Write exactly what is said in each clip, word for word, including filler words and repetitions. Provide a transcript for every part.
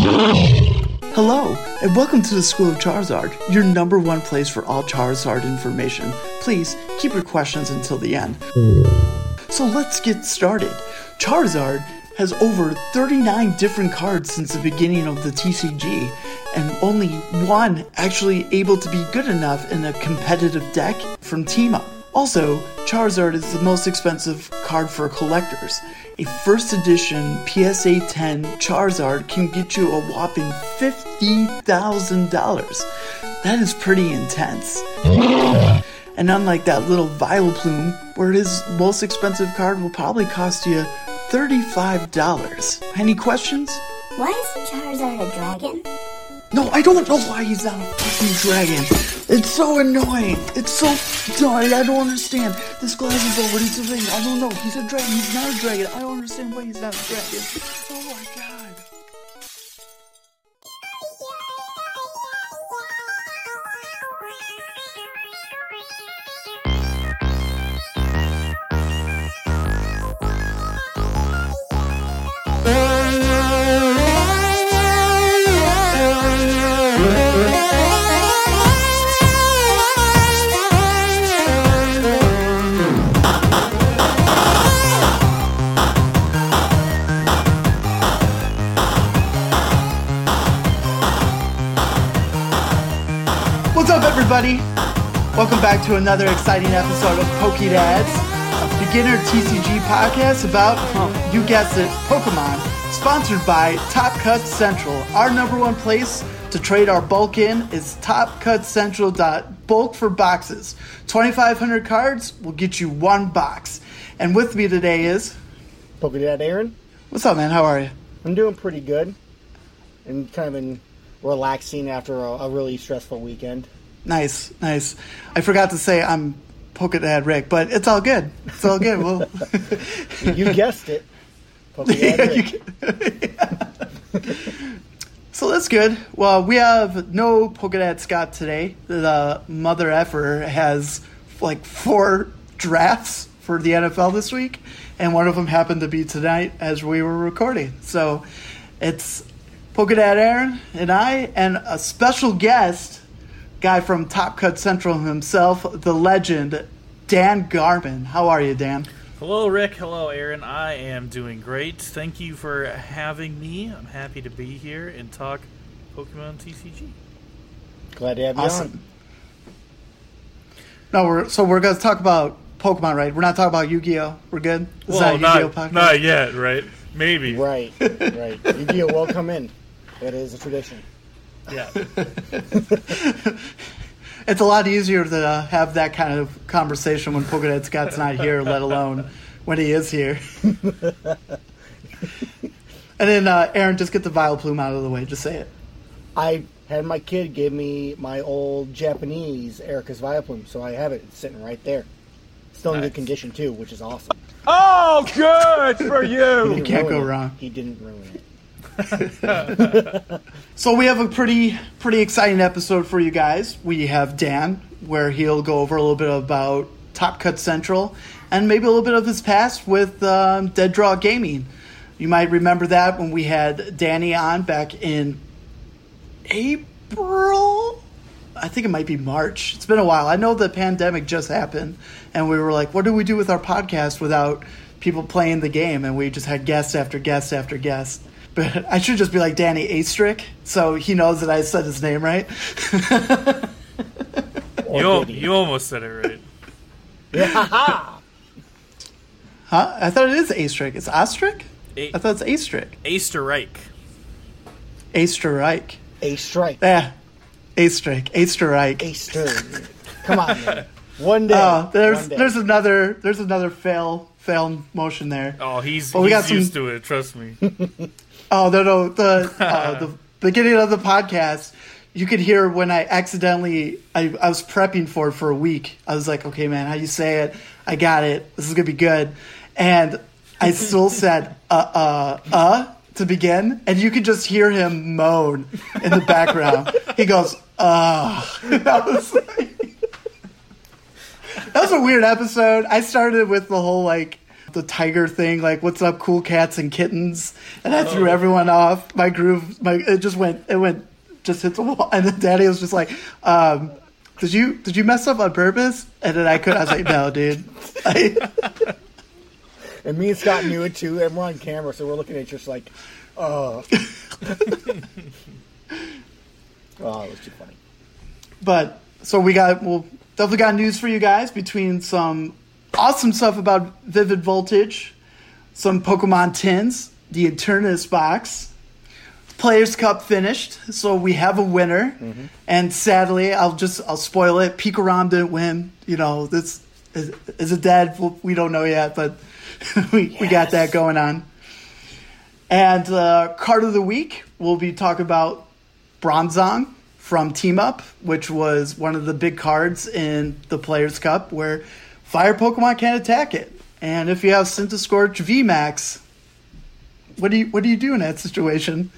Hello, and welcome to the School of Charizard, your number one place for all Charizard information. Please, keep your questions until the end. So let's get started. Charizard has over thirty-nine different cards since the beginning of the T C G, and only one actually able to be good enough in a competitive deck from Team Up. Also, Charizard is the most expensive card for collectors. A first edition P S A ten Charizard can get you a whopping fifty thousand dollars. That is pretty intense. And unlike that little Vileplume, where his most expensive card will probably cost you thirty-five dollars. Any questions? Why is Charizard a dragon? No, I don't know why he's not a fucking dragon. It's so annoying. It's so annoying. I don't understand. This glass is over. It's a ring. I don't know. He's a dragon. He's not a dragon. I don't understand why he's not a dragon. Oh my god. What's up, everybody? Welcome back to another exciting episode of PokeDads, a beginner T C G podcast about, oh, you guessed it, Pokemon, sponsored by Top Cut Central. Our number one place to trade our bulk in is top cut central dot bulk for boxes. twenty-five hundred cards will get you one box. And with me today is... PokeDad Aaron. What's up, man? How are you? I'm doing pretty good. And kind of been relaxing after a, a really stressful weekend. Nice, nice. I forgot to say I'm PokeDad Rick, but it's all good. It's all good. Well, you guessed it. PokeDad Rick. So that's good. Well, we have no PokeDad Scott today. The mother effer has like four drafts for the N F L this week, and one of them happened to be tonight as we were recording. So it's PokeDad Aaron and I, and a special guest, guy from Top Cut Central himself, the legend, Dan Garman. How are you, Dan? Hello, Rick. Hello, Aaron. I am doing great. Thank you for having me. I'm happy to be here and talk Pokemon T C G. Glad to have you awesome. on. No, we're so we're going to talk about Pokemon, right? We're not talking about Yu-Gi-Oh. We're good? Is well, that a Yu-Gi-Oh not, podcast? not yet, right? Maybe. Right, right. Yu-Gi-Oh will come in. That is a tradition. Yeah. It's a lot easier to uh, have that kind of conversation when PokeDad Scott's not here, let alone when he is here. And then, uh, Aaron, just get the Vileplume out of the way. Just say it. I had my kid give me my old Japanese Erica's Vileplume, so I have it. It's sitting right there. Still in Nice. good condition, too, which is awesome. Oh, good for you! You can't go Ruin it. wrong. He didn't ruin it. So we have a pretty pretty exciting episode for you guys. We have Dan, where he'll go over a little bit about Top Cut Central and maybe a little bit of his past with um, Dead Draw Gaming. You might remember that when we had Danny on back in April. I think it might be March. It's been a while. I know the pandemic just happened, and we were like, what do we do with our podcast without people playing the game? And we just had guest after guest after guest. But I should just be like Danny Astrick, so he knows that I said his name right. Or You, al- did he? you almost said it right. Yeah. Huh? I thought it is Astrick. It's Ostrick? A- I thought it's Astrick. Asterreich. Asterreich. A strike. Yeah. Astrick. Asterreich. A stir. Come on, man. One day. Oh, there's One day. there's another there's another fail fail motion there. Oh, he's, Well, we got he's some- used to it. Trust me. Oh no no the uh, the beginning of the podcast, you could hear when I accidentally I, I was prepping for it for a week. I was like, okay, man, how you say it? I got it. This is gonna be good. And I still said uh uh uh to begin, and you could just hear him moan in the background. He goes, uh. That was like, that was a weird episode. I started with the whole like the tiger thing, like "What's up, cool cats and kittens?" And I threw everyone off. My groove, my it just went, it went, just hit the wall. And then Daddy was just like, um, "Did you did you mess up on purpose?" And then I could, I was like, "No, dude." I, And me and Scott knew it too, and we're on camera, so we're looking at you just like, oh. Oh, it was too funny. But so we got, well, definitely got news for you guys between some awesome stuff about Vivid Voltage, some Pokemon tins, the Eternus box, Players Cup finished, so we have a winner. Mm-hmm. And sadly, I'll just I'll spoil it. Pikarom didn't win. You know, this is, is it dead? We don't know yet, but we yes. we got that going on. And uh, card of the week, we'll be talking about Bronzong from Team Up, which was one of the big cards in the Players' Cup where fire Pokemon can't attack it. And if you have Centiskorch V MAX, what do you what do you do in that situation?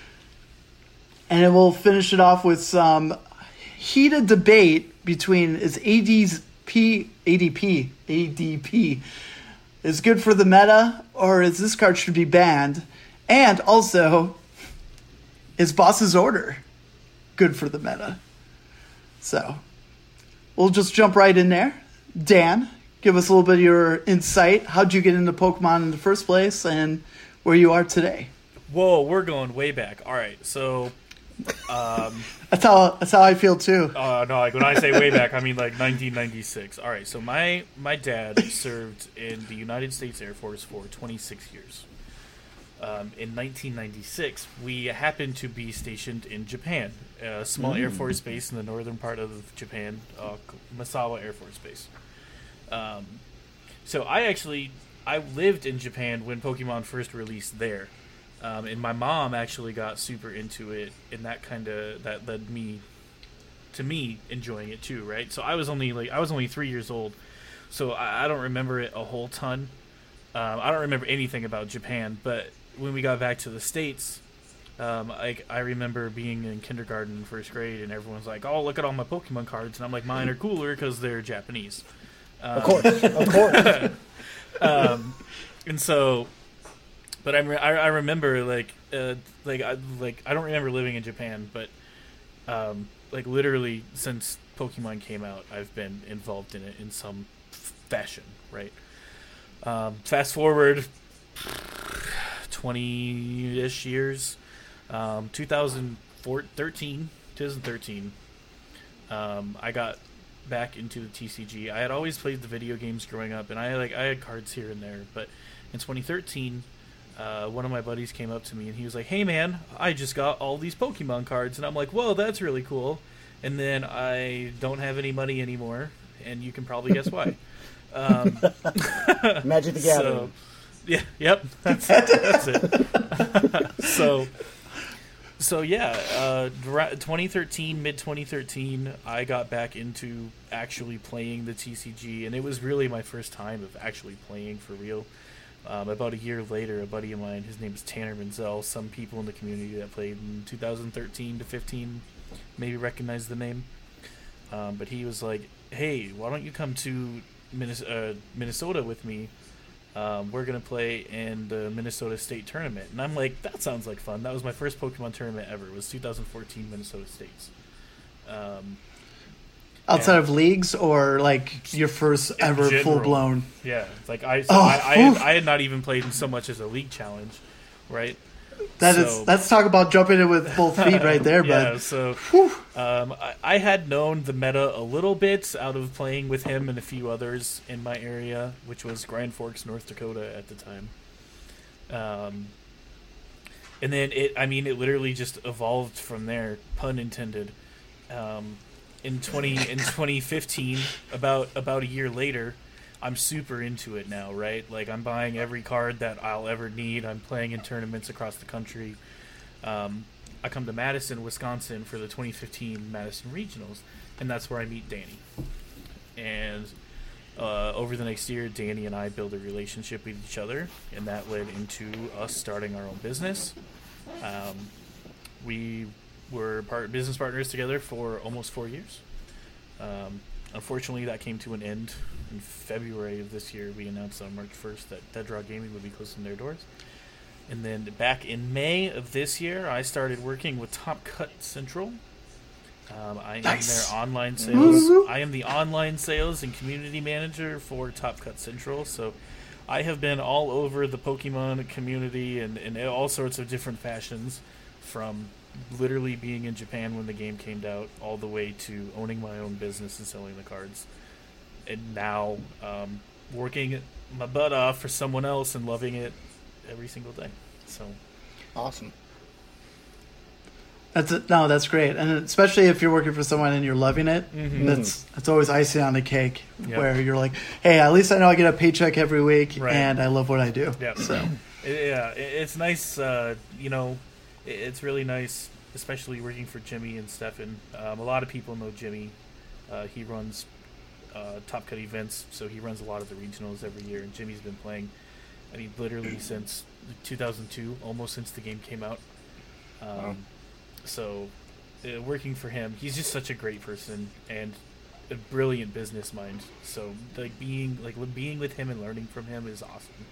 And then we'll finish it off with some heated debate between is A D P A D P A D P is good for the meta, or is this card should be banned? And also, is Boss's Order good for the meta? So, we'll just jump right in there. Dan, give us a little bit of your insight. How'd you get into Pokemon in the first place, and where you are today? Whoa, we're going way back. All right, so... Um, that's how that's how I feel too. Oh uh, no! Like when I say way back, I mean like nineteen ninety-six. All right, so my my dad served in the United States Air Force for twenty-six years. Um, in nineteen ninety-six, we happened to be stationed in Japan, a small mm. Air Force base in the northern part of Japan, uh, Misawa Air Force Base. Um, so I actually I lived in Japan when Pokemon first released there. Um, and my mom actually got super into it, and that kind of that led me to me enjoying it too, right? So I was only like I was only three years old, so I, I don't remember it a whole ton. Um, I don't remember anything about Japan, but when we got back to the States, um, like I remember being in kindergarten, first grade, and everyone's like, "Oh, look at all my Pokemon cards," and I'm like, "Mine are cooler because they're Japanese." Um, of course, of course. um, and so. But I, re- I remember like uh, like I like I don't remember living in Japan, but um, like literally since Pokemon came out, I've been involved in it in some fashion, right? Um, fast forward twenty-ish years, um, twenty thirteen, twenty thirteen. Um, I got back into the T C G. I had always played the video games growing up, and I like I had cards here and there, but in twenty thirteen. Uh, one of my buddies came up to me and he was like, "Hey man, I just got all these Pokemon cards," and I'm like, "Whoa, that's really cool." And then I don't have any money anymore, and you can probably guess why. Um, Magic the Gathering. So, yeah, yep, that's, that's it. so, so yeah, uh, twenty thirteen, mid twenty thirteen, I got back into actually playing the T C G, and it was really my first time of actually playing for real. Um, about a year later, a buddy of mine, his name is Tanner Menzel. Some people in the community that played in two thousand thirteen to fifteen maybe recognize the name. Um, but he was like, "Hey, why don't you come to Minnesota, uh, Minnesota with me? Um, we're going to play in the Minnesota State Tournament." And I'm like, "That sounds like fun." That was my first Pokemon tournament ever. It was two thousand fourteen Minnesota States. Um, Outside of leagues, or like your first ever full blown? Yeah, like I, so oh, I, I, had, I had not even played in so much as a league challenge, right? That so, is, let's talk about jumping in with both feet right there, yeah, bud. So um, I, I had known the meta a little bit out of playing with him and a few others in my area, which was Grand Forks, North Dakota at the time. Um, and then it, I mean, it literally just evolved from there, pun intended. Um, In twenty in twenty fifteen, about about a year later, I'm super into it now, right? Like I'm buying every card that I'll ever need. I'm playing in tournaments across the country. Um, I come to Madison, Wisconsin for the twenty fifteen Madison Regionals, and that's where I meet Danny. And uh, over the next year, Danny and I build a relationship with each other, and that led into us starting our own business. Um, we were part business partners together for almost four years. Um, unfortunately, that came to an end in February of this year. We announced on March first that Dead Draw Gaming would be closing their doors. And then back in May of this year, I started working with Top Cut Central. Um, I Nice. am their online sales. I am the online sales and community manager for Top Cut Central. So I have been all over the Pokemon community and in all sorts of different fashions, from literally being in Japan when the game came out, all the way to owning my own business and selling the cards, and now um, working my butt off for someone else and loving it every single day. So Awesome. That's it. No, that's great, and especially if you're working for someone and you're loving it, Mhm. that's that's always icing on the cake. Yep. Where you're like, hey, at least I know I get a paycheck every week, Right. and I love what I do. yeah, So yeah, it- it's nice. Uh, you know, it- it's really nice, especially working for Jimmy and Stefan. Um, a lot of people know Jimmy. Uh, he runs uh, Top Cut events, so he runs a lot of the regionals every year. And Jimmy's been playing, I mean, literally since two thousand two, almost since the game came out. Um, Wow. So, uh, working for him, he's just such a great person and a brilliant business mind. So, like being like being with him and learning from him is awesome.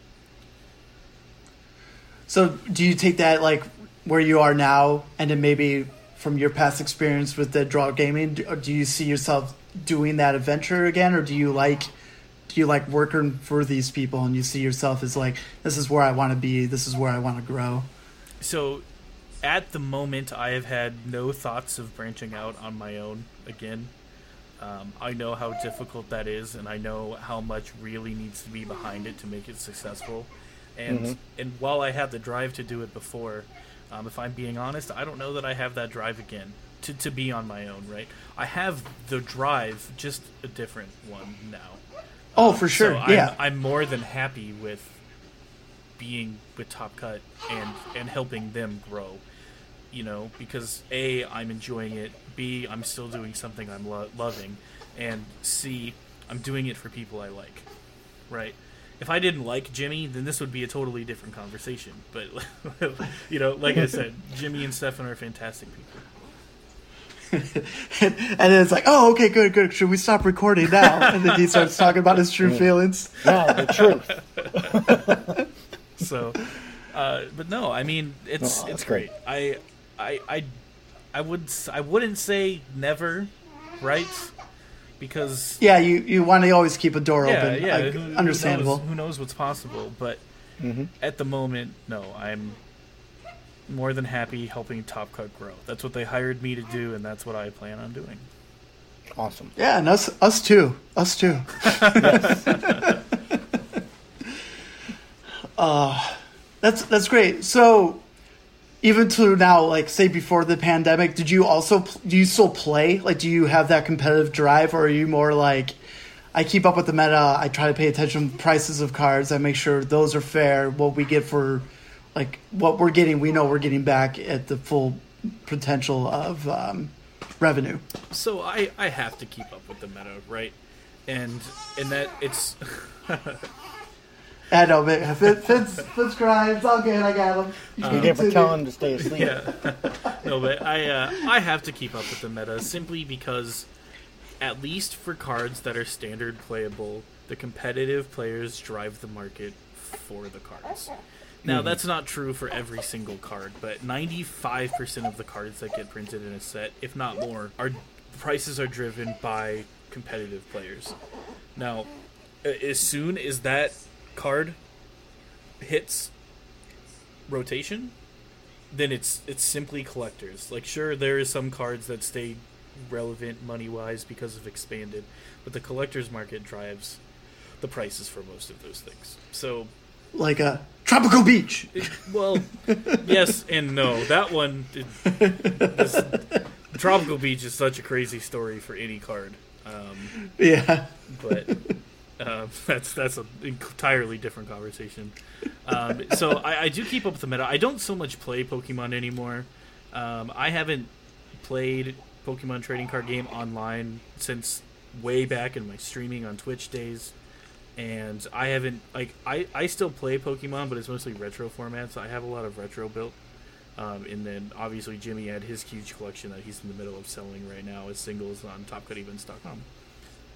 So do you take that like where you are now, and then maybe from your past experience with Dead Draw Gaming, do, or do you see yourself doing that adventure again, or do you like do you like working for these people and you see yourself as like, this is where I want to be, this is where I want to grow? So, at the moment, I have had no thoughts of branching out on my own again. Um, I know how difficult that is, and I know how much really needs to be behind it to make it successful. And Mhm. and while I had the drive to do it before, um, if I'm being honest, I don't know that I have that drive again to, to be on my own, right? I have the drive, just a different one now. Oh, for sure. So I'm, yeah. I'm more than happy with being with Top Cut and, and helping them grow, you know, because A, I'm enjoying it, B, I'm still doing something I'm lo- loving, and C, I'm doing it for people I like, right? If I didn't like Jimmy, then this would be a totally different conversation. But, you know, like I said, Jimmy and Stefan are fantastic people. and then it's like, oh, okay, good, good. Should we stop recording now? And then he starts talking about his true feelings. No, the truth. So, uh, but no, I mean, it's No, it's that's great. great. I, I, I, I would s- I wouldn't say never, right? Because Yeah, you, you want to always keep a door yeah, open. yeah, I- who- who understandable. knows- Who knows what's possible? But Mm-hmm. at the moment, no, I'm more than happy helping Top Cut grow. That's what they hired me to do, and that's what I plan on doing. Awesome. Yeah, and us, us too. Us too. uh, that's that's great. So, even to now, like say before the pandemic, did you also pl- do you still play? Like, do you have that competitive drive, or are you more like, I keep up with the meta. I try to pay attention to prices of cards. I make sure those are fair. What we get for, like, what we're getting, we know we're getting back at the full potential of um, revenue. So I, I have to keep up with the meta, right? And and that it's I know, but Fitz, Fitz, Fitz cries. All good. I got him. You You can never continue. tell him to stay asleep. yeah. No, but I uh, I have to keep up with the meta simply because, at least for cards that are standard playable, the competitive players drive the market for the cards. Now, that's not true for every single card, but ninety-five percent of the cards that get printed in a set, if not more, are prices are driven by competitive players. Now, a- as soon as that card hits rotation, then it's it's simply collectors. Like, sure, there is some cards that stay relevant money-wise because of expanded, but the collectors market drives the prices for most of those things. So, Like a tropical beach. it- well, yes and no. That one, it, this, Tropical Beach is such a crazy story for any card. Um, Yeah. but uh, that's that's an entirely different conversation. Um, so I, I do keep up with the meta. I don't so much play Pokemon anymore. Um, I haven't played Pokemon trading card game online since way back in my streaming on Twitch days, and I haven't like I, I still play Pokemon, but it's mostly retro formats. I have a lot of retro built. Um, and then obviously Jimmy had his huge collection that he's in the middle of selling right now as singles on top cut events dot com.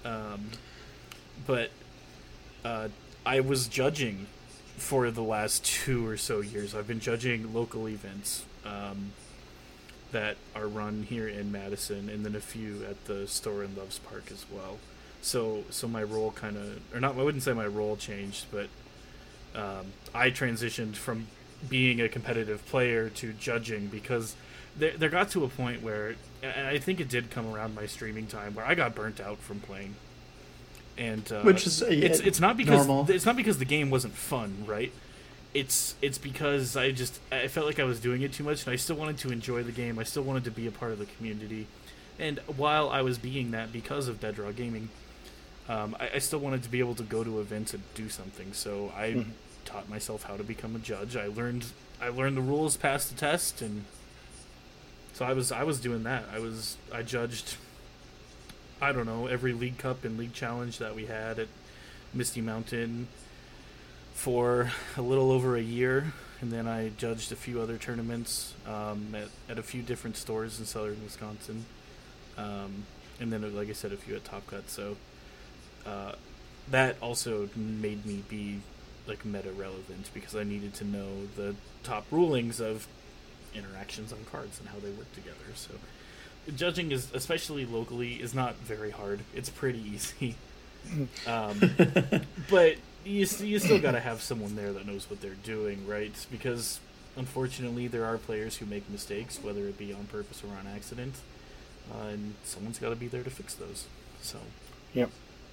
Um, but uh, I was judging for the last two or so years. I've been judging local events um, that are run here in Madison, and then a few at the store in Loves Park as well. So, so my role kind of, or not, I wouldn't say my role changed, but um, I transitioned from being a competitive player to judging, because there, there got to a point where, and I think it did come around my streaming time, where I got burnt out from playing. And uh, which is uh, it's it's not because normal. it's not because the game wasn't fun, right? It's it's because I just I felt like I was doing it too much, and I still wanted to enjoy the game. I still wanted to be a part of the community, and while I was being that because of Dead Raw Gaming, um, I, I still wanted to be able to go to events and do something. So I mm-hmm. taught myself how to become a judge. I learned I learned the rules, passed the test, and so I was I was doing that. I was I judged. I don't know, every League Cup and League Challenge that we had at Misty Mountain for a little over a year, and then I judged a few other tournaments um, at, at a few different stores in southern Wisconsin, um, and then, like I said, a few at Top Cut, so uh, that also made me be like meta-relevant, because I needed to know the top rulings of interactions on cards and how they work together, so... Judging is, especially locally, is not very hard. It's pretty easy, um, but you you still got to have someone there that knows what they're doing, right? Because unfortunately, there are players who make mistakes, whether it be on purpose or on accident, uh, and someone's got to be there to fix those. So, yep.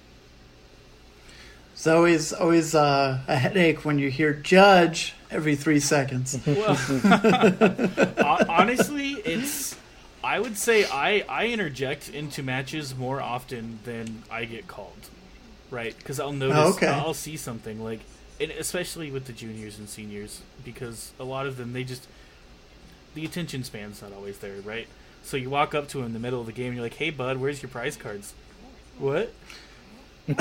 It's always always uh, a headache when you hear "judge" every three seconds. Well, honestly, it's. I would say I, I interject into matches more often than I get called, right? Because I'll notice, oh, okay. I'll see something, like, and especially with the juniors and seniors, because a lot of them, they just, the attention span's not always there, right? So you walk up to them in the middle of the game, and you're like, hey, bud, where's your prize cards? What? and,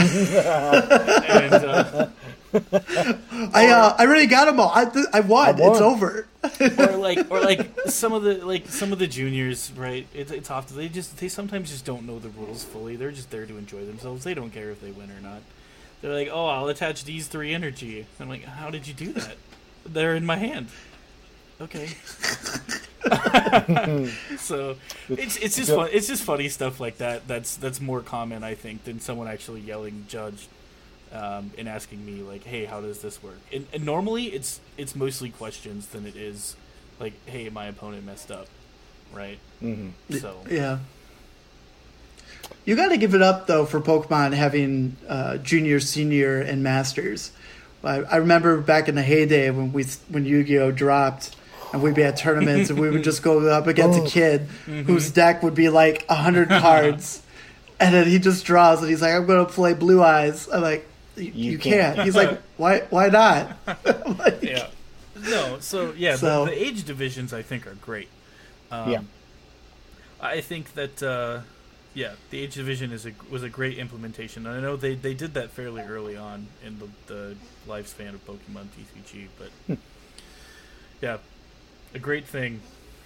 uh, I uh, I already got them all. I, I won. I won. It's over. or like, or like some of the like some of the juniors, right? It, it's often they just they sometimes just don't know the rules fully. They're just there to enjoy themselves. They don't care if they win or not. They're like, oh, I'll attach these three energy. I'm like, how did you do that? They're in my hand. Okay. So it's it's just fun. It's just funny stuff like that. That's that's more common, I think, than someone actually yelling "judge" um, and asking me like, "Hey, how does this work?" And, and normally, it's it's mostly questions than it is like, "Hey, my opponent messed up," right? Mm-hmm. So yeah, you got to give it up though for Pokemon having uh, junior, senior, and masters. I, I remember back in the heyday when we when Yu-Gi-Oh dropped. And we'd be at tournaments, and we would just go up against oh. a kid mm-hmm. whose deck would be like a hundred cards, and then he just draws, and he's like, "I'm going to play Blue Eyes." I'm like, "You, you can't. can't." He's like, "Why? Why not?" Like, yeah. No. So yeah, so, the, the age divisions I think are great. Um, yeah. I think that uh, yeah, the age division is a was a great implementation, and I know they, they did that fairly early on in the, the lifespan of Pokemon T C G, but yeah. A great thing.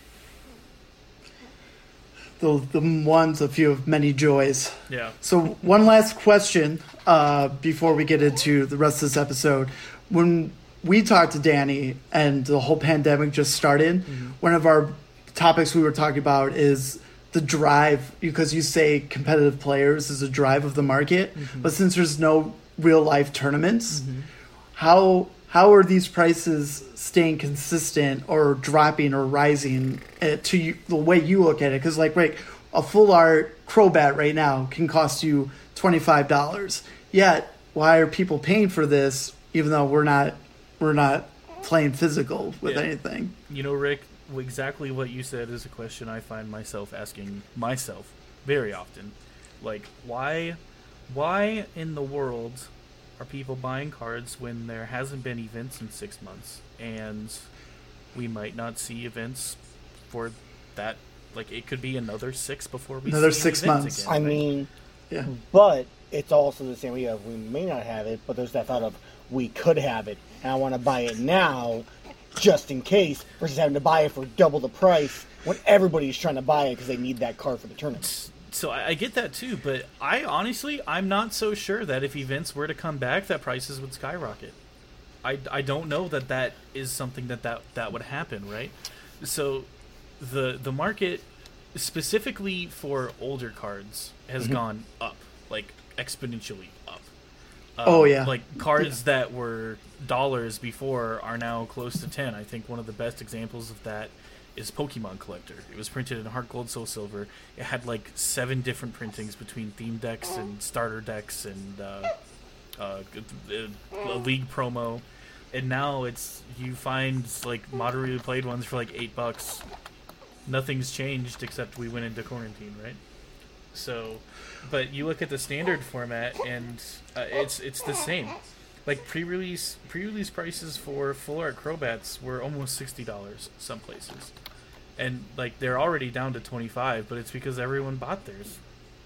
The the one's a few of many joys. Yeah. So one last question uh, before we get into the rest of this episode. When we talked to Danny and the whole pandemic just started, mm-hmm. one of our topics we were talking about is the drive, because you say competitive players is a drive of the market, mm-hmm. but since there's no real life tournaments, mm-hmm. how how are these prices staying consistent or dropping or rising uh, to you, the way you look at it? Because like, right, a full art Crobat right now can cost you twenty-five dollars. Yet, why are people paying for this even though we're not we're not playing physical with yeah. anything? You know, Rick, exactly what you said is a question I find myself asking myself very often. Like, why, why in the world are people buying cards when there hasn't been events in six months, and we might not see events for that? Like, it could be another six before we another see six months. Again, I right? mean, yeah, but it's also the same way of we may not have it, but there's that thought of we could have it, and I want to buy it now, just in case, versus having to buy it for double the price when everybody's trying to buy it because they need that card for the tournament. So I, I get that too, but I honestly, I'm not so sure that if events were to come back, that prices would skyrocket. I, I don't know that that is something that, that that would happen, right? So the the market specifically for older cards has mm-hmm. gone up, like exponentially up. Um, oh yeah, like cards yeah. that were dollars before are now close to ten. I think one of the best examples of that is Pokemon Collector. It was printed in Heart Gold, Soul Silver. It had like seven different printings between theme decks and starter decks and uh, uh, a league promo. And now it's you find like moderately played ones for like eight bucks. Nothing's changed except we went into quarantine, right? So, but you look at the standard format and uh, it's it's the same. Like pre-release pre-release prices for full art Crobats were almost sixty dollars some places. And like they're already down to twenty-five, but it's because everyone bought theirs.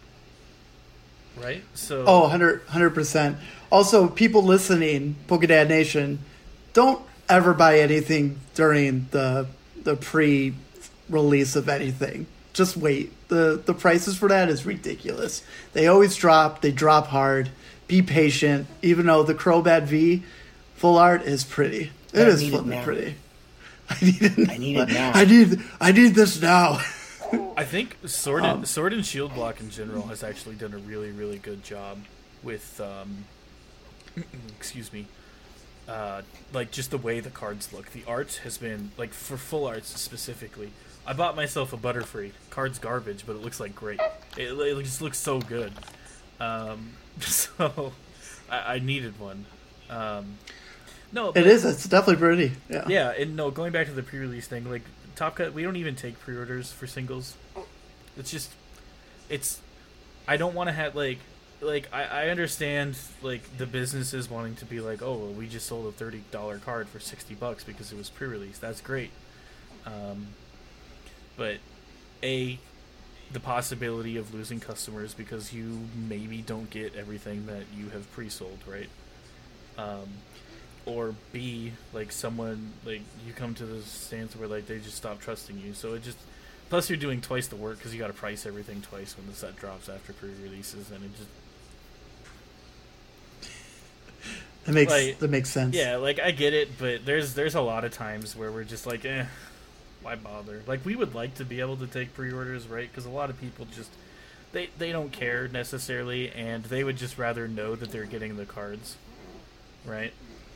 Right? So Oh, one hundred percent. Also, people listening, Pokedad Nation, don't ever buy anything during the the pre-release of anything. Just wait. The the prices for that is ridiculous. They always drop, they drop hard. Be patient, even though the Crobat V full art is pretty. It I is need flipping it now. pretty. I need it. I need it now. I need. I need this now. I think Sword and, Um, Sword and Shield Block in general has actually done a really, really good job with, um, excuse me, uh, like just the way the cards look. The art has been like for full arts specifically. I bought myself a Butterfree. Card's garbage, but it looks like great. It, it just looks so good. Um, so I, I needed one. Um, no, but, it is. It's definitely pretty. Yeah. Yeah, and no, going back to the pre-release thing, like Top Cut, we don't even take pre-orders for singles. It's just, it's. I don't want to have like, like I, I understand like the businesses wanting to be like, oh, well, we just sold a thirty dollar card for sixty bucks because it was pre-release. That's great. Um, but a. the possibility of losing customers because you maybe don't get everything that you have pre-sold, right? Um, or B, like someone, like you come to the stance where like they just stop trusting you. So it just, plus you're doing twice the work because you got to price everything twice when the set drops after pre-releases, and it just That makes like, that makes sense. Yeah, like I get it, but there's there's a lot of times where we're just like, eh. Why bother? Like, we would like to be able to take pre-orders, right? Because a lot of people just, they, they don't care necessarily, and they would just rather know that they're getting the cards, right?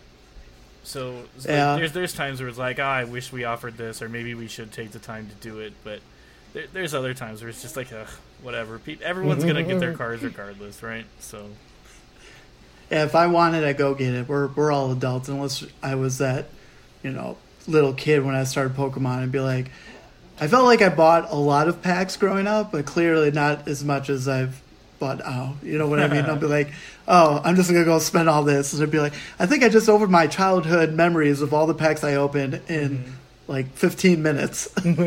So, it's yeah. like, there's there's times where it's like, ah, I wish we offered this, or maybe we should take the time to do it, but there, there's other times where it's just like, ugh, whatever. Pe- everyone's going to get their cards regardless, right? So... Yeah, if I wanted, I'd go get it. We're, we're all adults, unless I was that, you know... little kid when I started Pokemon and be like, I felt like I bought a lot of packs growing up, but clearly not as much as I've bought now. You know what I mean? I'll be like, oh, I'm just going to go spend all this. And I'd be like, I think I just opened my childhood memories of all the packs I opened in mm-hmm. like fifteen minutes.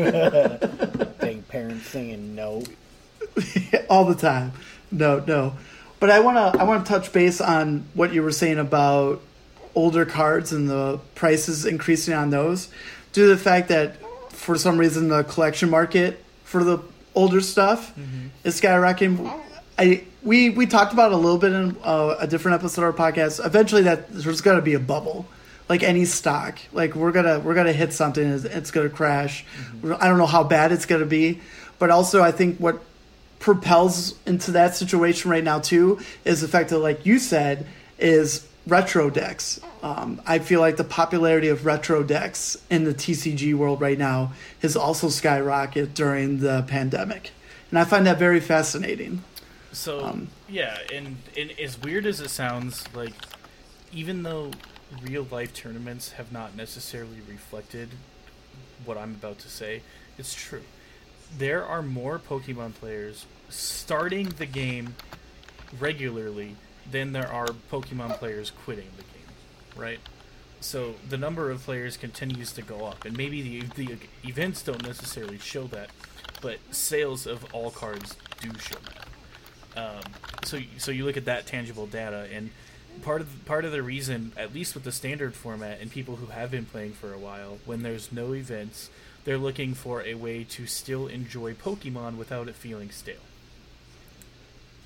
Dang, parents singing no. all the time. No, no. But I want to I want to touch base on what you were saying about older cards and the prices increasing on those due to the fact that for some reason the collection market for the older stuff mm-hmm. is skyrocketing. I we we talked about it a little bit in uh, a different episode of our podcast. Eventually, that there's going to be a bubble, like any stock. Like we're gonna we're gonna hit something, and it's going to crash. Mm-hmm. I don't know how bad it's going to be, but also I think what propels into that situation right now too is the fact that, like you said, is retro decks. Um, I feel like the popularity of retro decks in the T C G world right now has also skyrocketed during the pandemic. And I find that very fascinating. So, um, yeah, and, and as weird as it sounds, like, even though real-life tournaments have not necessarily reflected what I'm about to say, it's true. There are more Pokemon players starting the game regularly than there are Pokemon players quitting the game, right? So the number of players continues to go up, and maybe the the events don't necessarily show that, but sales of all cards do show that. Um, so so you look at that tangible data, and part of part of the reason, at least with the standard format, and people who have been playing for a while, when there's no events, they're looking for a way to still enjoy Pokemon without it feeling stale,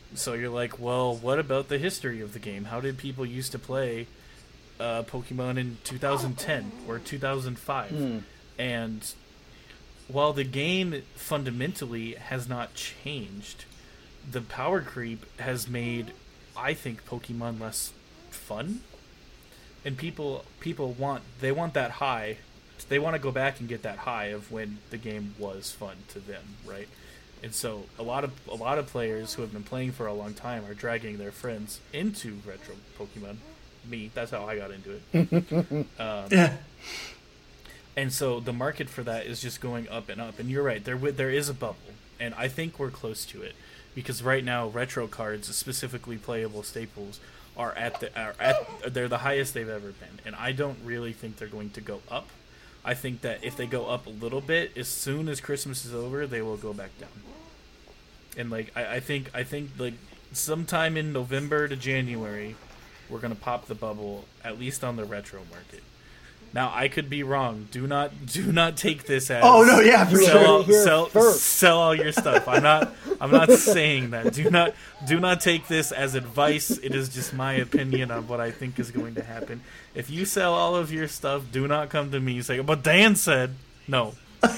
So you're like, well, what about the history of the game? How did people used to play uh, Pokemon in two thousand ten or two thousand five? Mm. And while the game fundamentally has not changed, the power creep has made, I think, Pokemon less fun. And people people want they want that high. They want to go back and get that high of when the game was fun to them, right? And so a lot of a lot of players who have been playing for a long time are dragging their friends into retro Pokemon. Me, that's how I got into it. um, yeah. And so the market for that is just going up and up. And you're right, there there is a bubble, and I think we're close to it because right now retro cards, specifically playable staples, are at the are at they're the highest they've ever been, and I don't really think they're going to go up. I think that if they go up a little bit, as soon as Christmas is over, they will go back down. And like I, I think I think like sometime in November to January, we're gonna pop the bubble, at least on the retro market. Now I could be wrong. Do not do not take this as oh no yeah for sell, sure. sell, sell sell all your stuff. I'm not I'm not saying that. Do not do not take this as advice. It is just my opinion on what I think is going to happen. If you sell all of your stuff, do not come to me and say, "But Dan said no."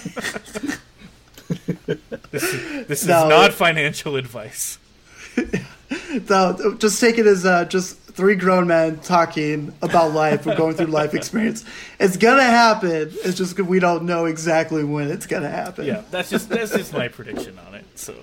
This is, this is no. not financial advice. No, just take it as uh, just three grown men talking about life or going through life experience. It's gonna happen. It's just we don't know exactly when it's gonna happen. Yeah, that's just that's just my prediction on it. So,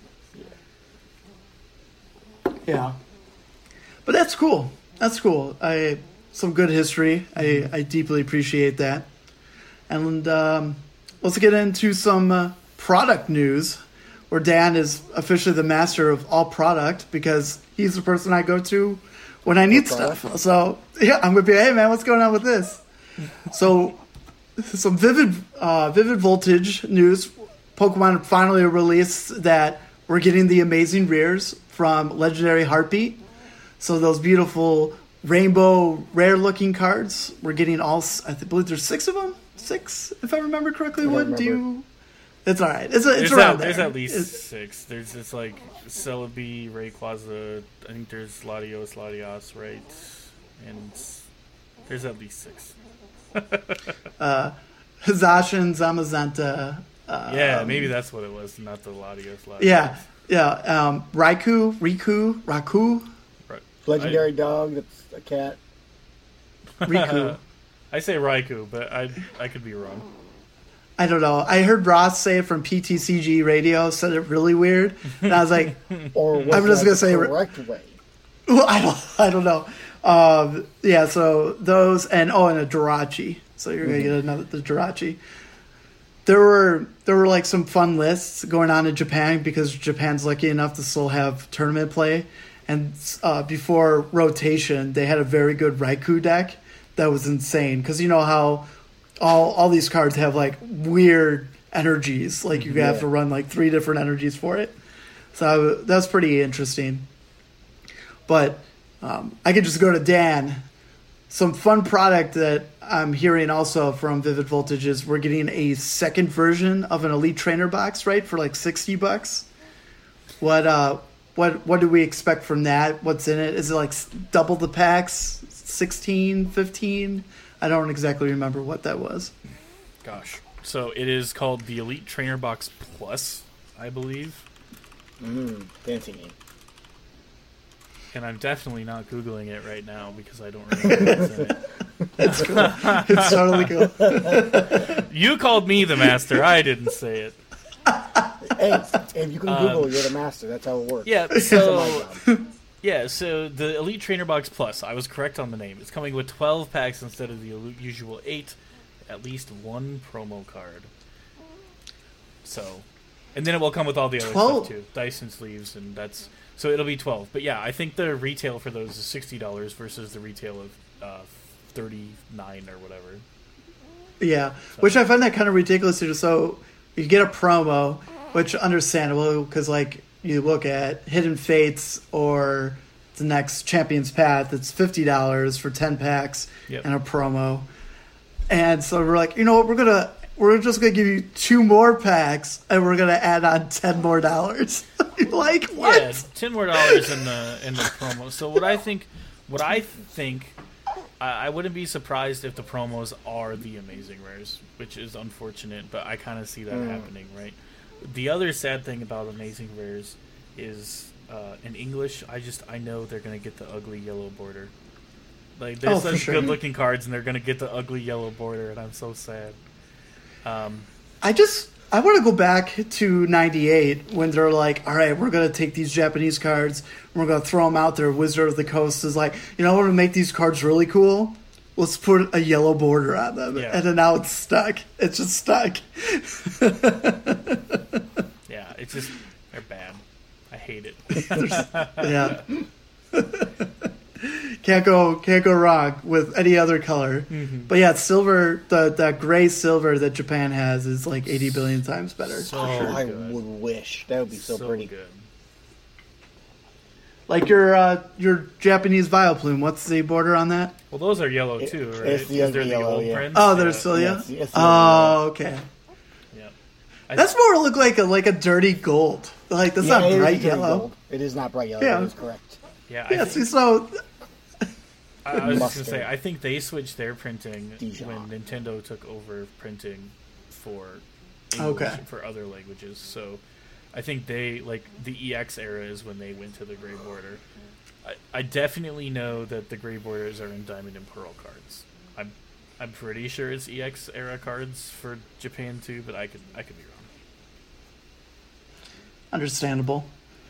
yeah, but that's cool. That's cool. I some good history. Mm-hmm. I I deeply appreciate that. And um, let's get into some uh, product news, where Dan is officially the master of all product because he's the person I go to when I need stuff. So, yeah, I'm going to be, hey, man, what's going on with this? So, some Vivid uh, Vivid Voltage news. Pokemon finally released that we're getting the amazing rares from Legendary Heartbeat. So, those beautiful rainbow rare-looking cards, we're getting all, I believe there's six of them? Six, if I remember correctly. What do you... It's all right. It's, a, it's there's around at, there. There's at least it's, six. There's it's like Celebi, Rayquaza. I think there's Latios, Latios, right? And there's at least six. uh, Zacian, Zamazenta. Um, yeah, maybe that's what it was, not the Latios, Latios. Yeah, yeah. Um, Raikou, Riku, Raku. Right. Legendary I, dog. That's a cat. Riku. I say Raikou, but I I could be wrong. I don't know. I heard Ross say it from P T C G radio, said it really weird, and I was like, or was I'm just gonna say the correct way. Well, I don't, I don't know. Um, yeah, so those and oh, and a Jirachi. So you're gonna mm-hmm. get another the Jirachi. There were there were like some fun lists going on in Japan because Japan's lucky enough to still have tournament play, and uh, before rotation, they had a very good Raikou deck that was insane because you know how. All all these cards have like weird energies. Like you yeah. have to run like three different energies for it. So that's pretty interesting. But um, I could just go to Dan. Some fun product that I'm hearing also from Vivid Voltage is we're getting a second version of an Elite Trainer box, right, for like sixty bucks. What uh what what do we expect from that? What's in it? Is it like double the packs? sixteen, fifteen? I don't exactly remember what that was. Gosh. So it is called the Elite Trainer Box Plus, I believe. Mmm, fancy name. And I'm definitely not Googling it right now because I don't remember what's in it. It's cool. It's totally cool. You called me the master. I didn't say it. Hey, if you can Google, um, you're the master. That's how it works. Yeah, so... Yeah, so the Elite Trainer Box Plus, I was correct on the name. It's coming with twelve packs instead of the usual eight, at least one promo card. So, and then it will come with all the other twelve stuff too, Dyson sleeves, and that's so it'll be twelve. But yeah, I think the retail for those is sixty dollars versus the retail of uh, thirty-nine or whatever. Yeah, so. Which I find that kind of ridiculous. So you get a promo, which understandable because like. You look at Hidden Fates or the next Champion's Path, it's fifty dollars for ten packs yep. and a promo. And so we're like, you know what, we're gonna we're just gonna give you two more packs and we're gonna add on ten more dollars. like what? Yeah, ten more dollars in the in the promo. So what I think, what I think, I, I wouldn't be surprised if the promos are the Amazing Rares, which is unfortunate, but I kind of see that mm. happening, right? The other sad thing about Amazing Rares is uh, in English, I just I know they're gonna get the ugly yellow border. Like they're oh, such sure. good looking cards, and they're gonna get the ugly yellow border, and I'm so sad. Um, I just. I want to go back to ninety-eight when they're like, all right, we're going to take these Japanese cards and we're going to throw them out there. Wizard of the Coast is like, you know what would make these cards really cool? Let's put a yellow border on them. Yeah. And then now it's stuck. It's just stuck. yeah, it's just, they're bad. I hate it. yeah. Can't go, can't go wrong with any other color. Mm-hmm. But yeah, silver, the that gray silver that Japan has is like eighty billion times better. So I good. would wish that would be so, so pretty. good. Like your uh, your Japanese Vileplume, what's the border on that? Well, those are yellow too, right? It's the Is there yellow, the old yeah. prints? Oh, they're yeah. still Yeah, yeah. it's- it's the Oh, okay. Yeah. I, That's more look like a like a dirty gold. Like that's Yeah, not it is bright dirty yellow. gold. It is not bright yellow. Yeah. That is correct. yeah, I, Yeah, think, see, so I, I was just gonna Mustard. say, I think they switched their printing Dijon. when Nintendo took over printing for English, Okay. for other languages. So I think they like the E X era is when they went to the gray border. I, I definitely know that the gray borders are in Diamond and Pearl cards. I'm I'm pretty sure it's E X era cards for Japan too, but I could I could be wrong. understandable.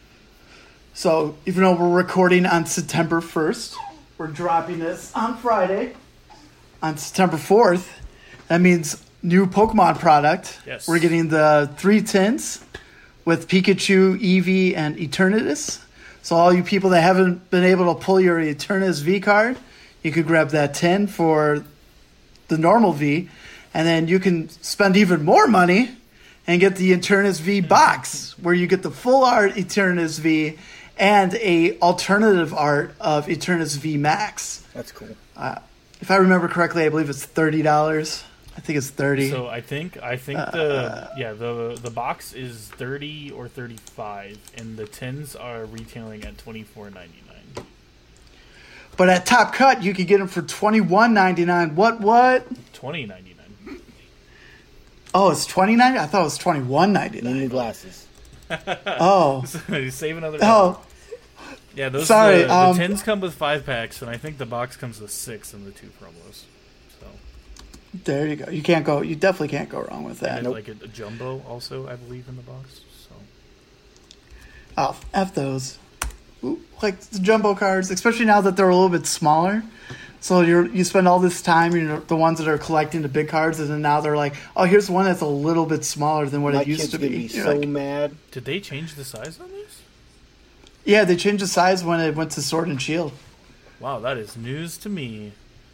So even though we're recording on September first, we're dropping this on Friday. On September fourth, that means new Pokemon product. Yes. We're getting the three tints with Pikachu, Eevee, and Eternatus. So all you people that haven't been able to pull your Eternatus V card, you could grab that tin for the normal V, and then you can spend even more money and get the Eternatus V box, where you get the full art Eternatus V and a alternative art of Eternatus V Max. That's cool. Uh, if I remember correctly, I believe it's thirty dollars. I think it's thirty. So I think I think the yeah the the box is thirty or thirty five, and the tins are retailing at twenty four ninety nine. But at Top Cut, you could get them for twenty-one ninety-nine. What? What? Twenty ninety nine. Oh, it's twenty ninety. I thought it was twenty-one You ninety-nine. need glasses. Oh, Save another. dollar. oh, Yeah, those Sorry, the, the um, tins come with five packs, and I think the box comes with six in the two promos. So there you go. You can't go. You definitely can't go wrong with that. and like a, a jumbo also, I believe, in the box. So Oh, F those. Ooh, like the jumbo cards, especially now that they're a little bit smaller. So you you spend all this time, you know, the ones that are collecting the big cards, and then now they're like, oh, here's one that's a little bit smaller than what My it used kid's to gonna be. be You're so like, mad. did they change the size on these? yeah, they changed the size when it went to Sword and Shield. Wow, that is news to me.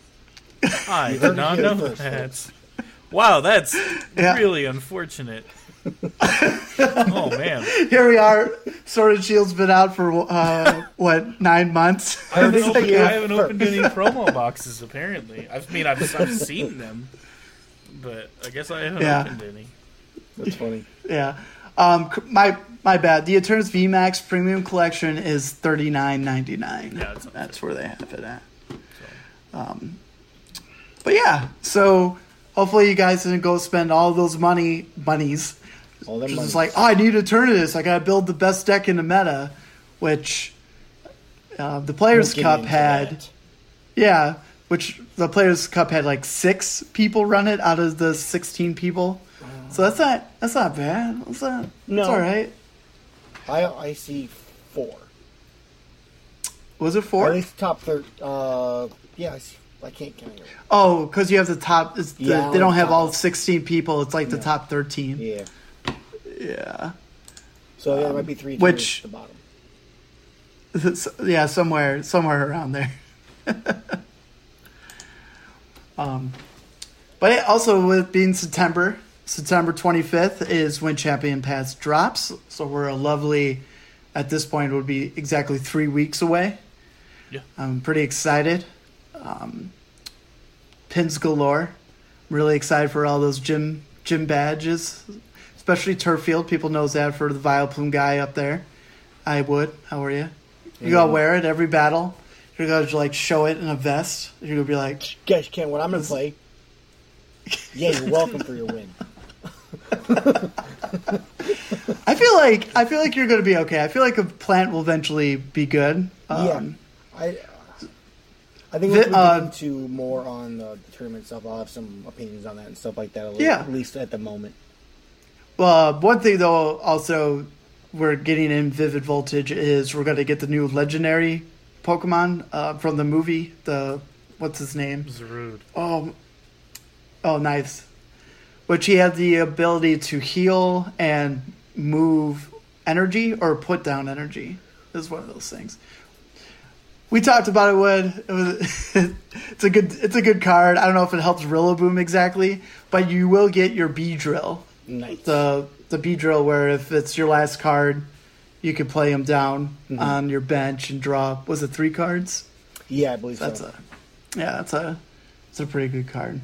I You heard did it not here know first, that. Wow, that's Yeah. really unfortunate. Oh man, Here we are. Sword and Shield's been out for uh, what nine months. I haven't, Heard it opened, here I haven't opened any promo boxes. Apparently, I mean, I've, I've seen them, but I guess I haven't Yeah. opened any. That's funny. Yeah. Um, c- my my bad. The Eternus V Max Premium Collection is thirty nine ninety nine. Yeah, that's- that's where they have it at. Um, but yeah, so hopefully you guys didn't go spend all those money monies. All them Just monies. like, oh, I need Eternus. I gotta build the best deck in the meta, which uh, the Players We'll get Cup into had. that. Yeah, which the Players Cup had like six people run it out of the sixteen people. So that's not that's not bad. That's not. No. It's all right. I I see four. Was it Or four? at least top third. Uh, yeah, I, see, I can't count it. Oh, because you have the top. It's the, Yeah, they don't have top. all sixteen people. It's like the top thirteen. Yeah. Yeah. So yeah, it might be three. which- tiers at the bottom. It's- yeah, somewhere somewhere around there. um, but it also with being September, September twenty-fifth is when Champion Pass drops. So we're a lovely, at this point, it would be exactly three weeks away. Yeah. I'm pretty excited. Um, pins galore. I'm really excited for all those gym gym badges, especially Turf Field. People knows that for the Vileplume guy up there. I would. How are you? You gotta wear it every battle. You're gonna like show it in a vest. You're gonna be like, guys, Ken, what I'm gonna play? Yeah, you're welcome for your win. I feel like I feel like you're gonna be okay. I feel like a plant will eventually be good. Um, yeah, I. I think we'll get uh, into more on the tournament stuff. I'll have some opinions on that and stuff like that. Yeah. At least at the moment. Well, uh, one thing though, also we're getting in Vivid Voltage is we're going to get the new legendary Pokemon uh, from the movie. The what's his name? Zarude. Oh, oh, nice. Which he had the ability to heal and move energy or put down energy. This is one of those things. We talked about it. Wood. It was. It's a good. It's a good card. I don't know if it helps Rillaboom exactly, but you will get your Beedrill. Nice. The the Beedrill, where if it's your last card, you can play him down mm-hmm. on your bench and draw. Was it three cards? Yeah, I believe that's so. a. Yeah, that's a. It's a pretty good card.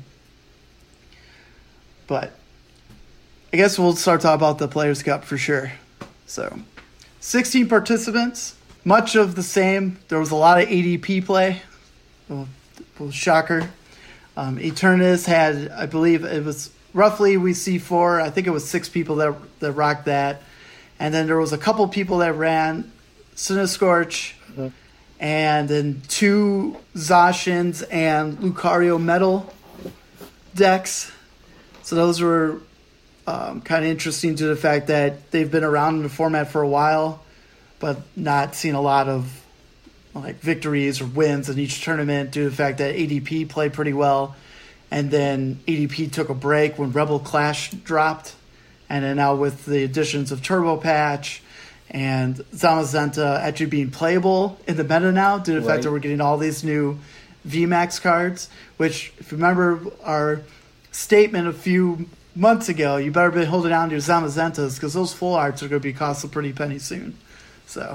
But I guess we'll start talking about the Players' Cup for sure. So, sixteen participants. Much of the same. There was a lot of A D P play. Well, well, shocker. Um, Eternus had, I believe it was roughly, we see four. I think it was six people that that rocked that. And then there was a couple people that ran Cinescorch. Mm-hmm. And then two Zacians and Lucario Metal decks. So those were um, kind of interesting to the fact that they've been around in the format for a while, but not seen a lot of like victories or wins in each tournament due to the fact that A D P played pretty well. And then A D P took a break when Rebel Clash dropped. And then now with the additions of Turbo Patch and Zamazenta actually being playable in the meta now due to the right. fact that we're getting all these new V MAX cards, which if you remember our statement a few months ago, you better be holding on to your Zamazentas because those full arts are going to be costing a pretty penny soon. So,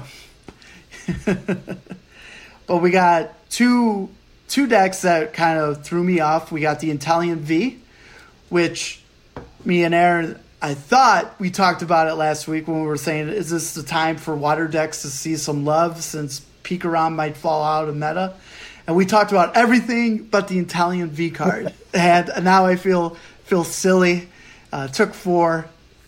but we got two two decks that kind of threw me off. We got the Italian V, which me and Aaron, I thought we talked about it last week when we were saying, is this the time for water decks to see some love since Pikarom might fall out of meta? And we talked about everything but the Italian V card. And now I feel feel silly. Uh, took four,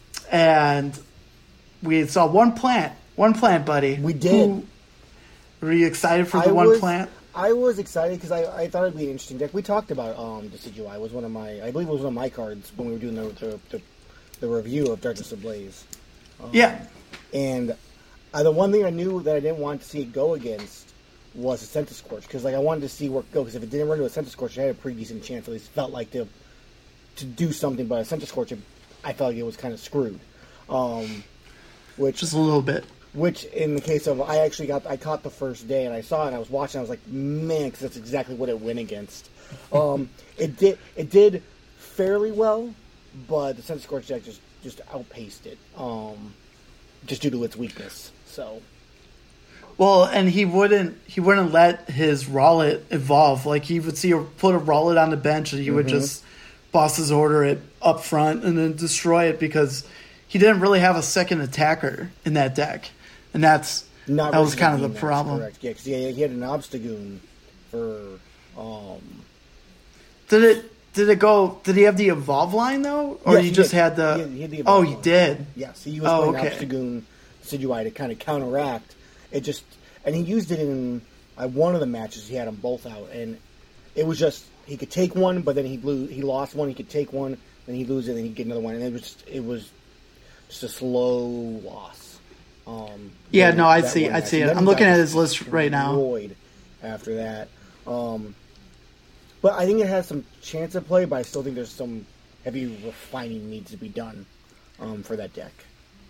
and we saw one plant. One plant, buddy. We did. Who, were you excited for the I one was, plant? I was excited because I, I thought it'd be an interesting deck. We talked about um, Decidueye. It was one of my, I believe it was one of my cards when we were doing the the, the, the review of Darkness Ablaze. Um, yeah. And uh, the one thing I knew that I didn't want to see it go against was a Centiskorch, because like I wanted to see where it go. Because if it didn't run to a Centiskorch, it had a pretty decent chance. At least felt like to to do something. But a Centiskorch, I felt like it was kind of screwed. Um, which just a little bit. Which, in the case of, I actually got, I caught the first day, and I saw it, and I was watching, I was like, man, because that's exactly what it went against. Um, it did, it did fairly well, but the Centiskorch deck just, just outpaced it, um, just due to its weakness. So, well, and he wouldn't, he wouldn't let his Rowlet evolve. Like he would see, a, put a Rowlet on the bench, and he mm-hmm. would just boss's order it up front and then destroy it because he didn't really have a second attacker in that deck. And that's Not that was kind of the Max, problem. Correct. Yeah, because he, he had an Obstagoon for. Um, did it? Did it go? Did he have the evolve line though, or yes, you he just did. had the? He had, he had the oh, line. he did. Yes, he was oh, playing okay. Obstagoon Decidueye to kind of counteract it. Just and he used it in uh, one of the matches. He had them both out, and it was just he could take one, but then he lose. He lost one. He could take one, then he lose it, then he'd get another one, and it was just, it was just a slow loss. Um, yeah, no, I that see. one I match. see And it. then I'm he looking got at his list right now. destroyed after that, um, but I think it has some chance of play. But I still think there's some heavy refining needs to be done um, for that deck.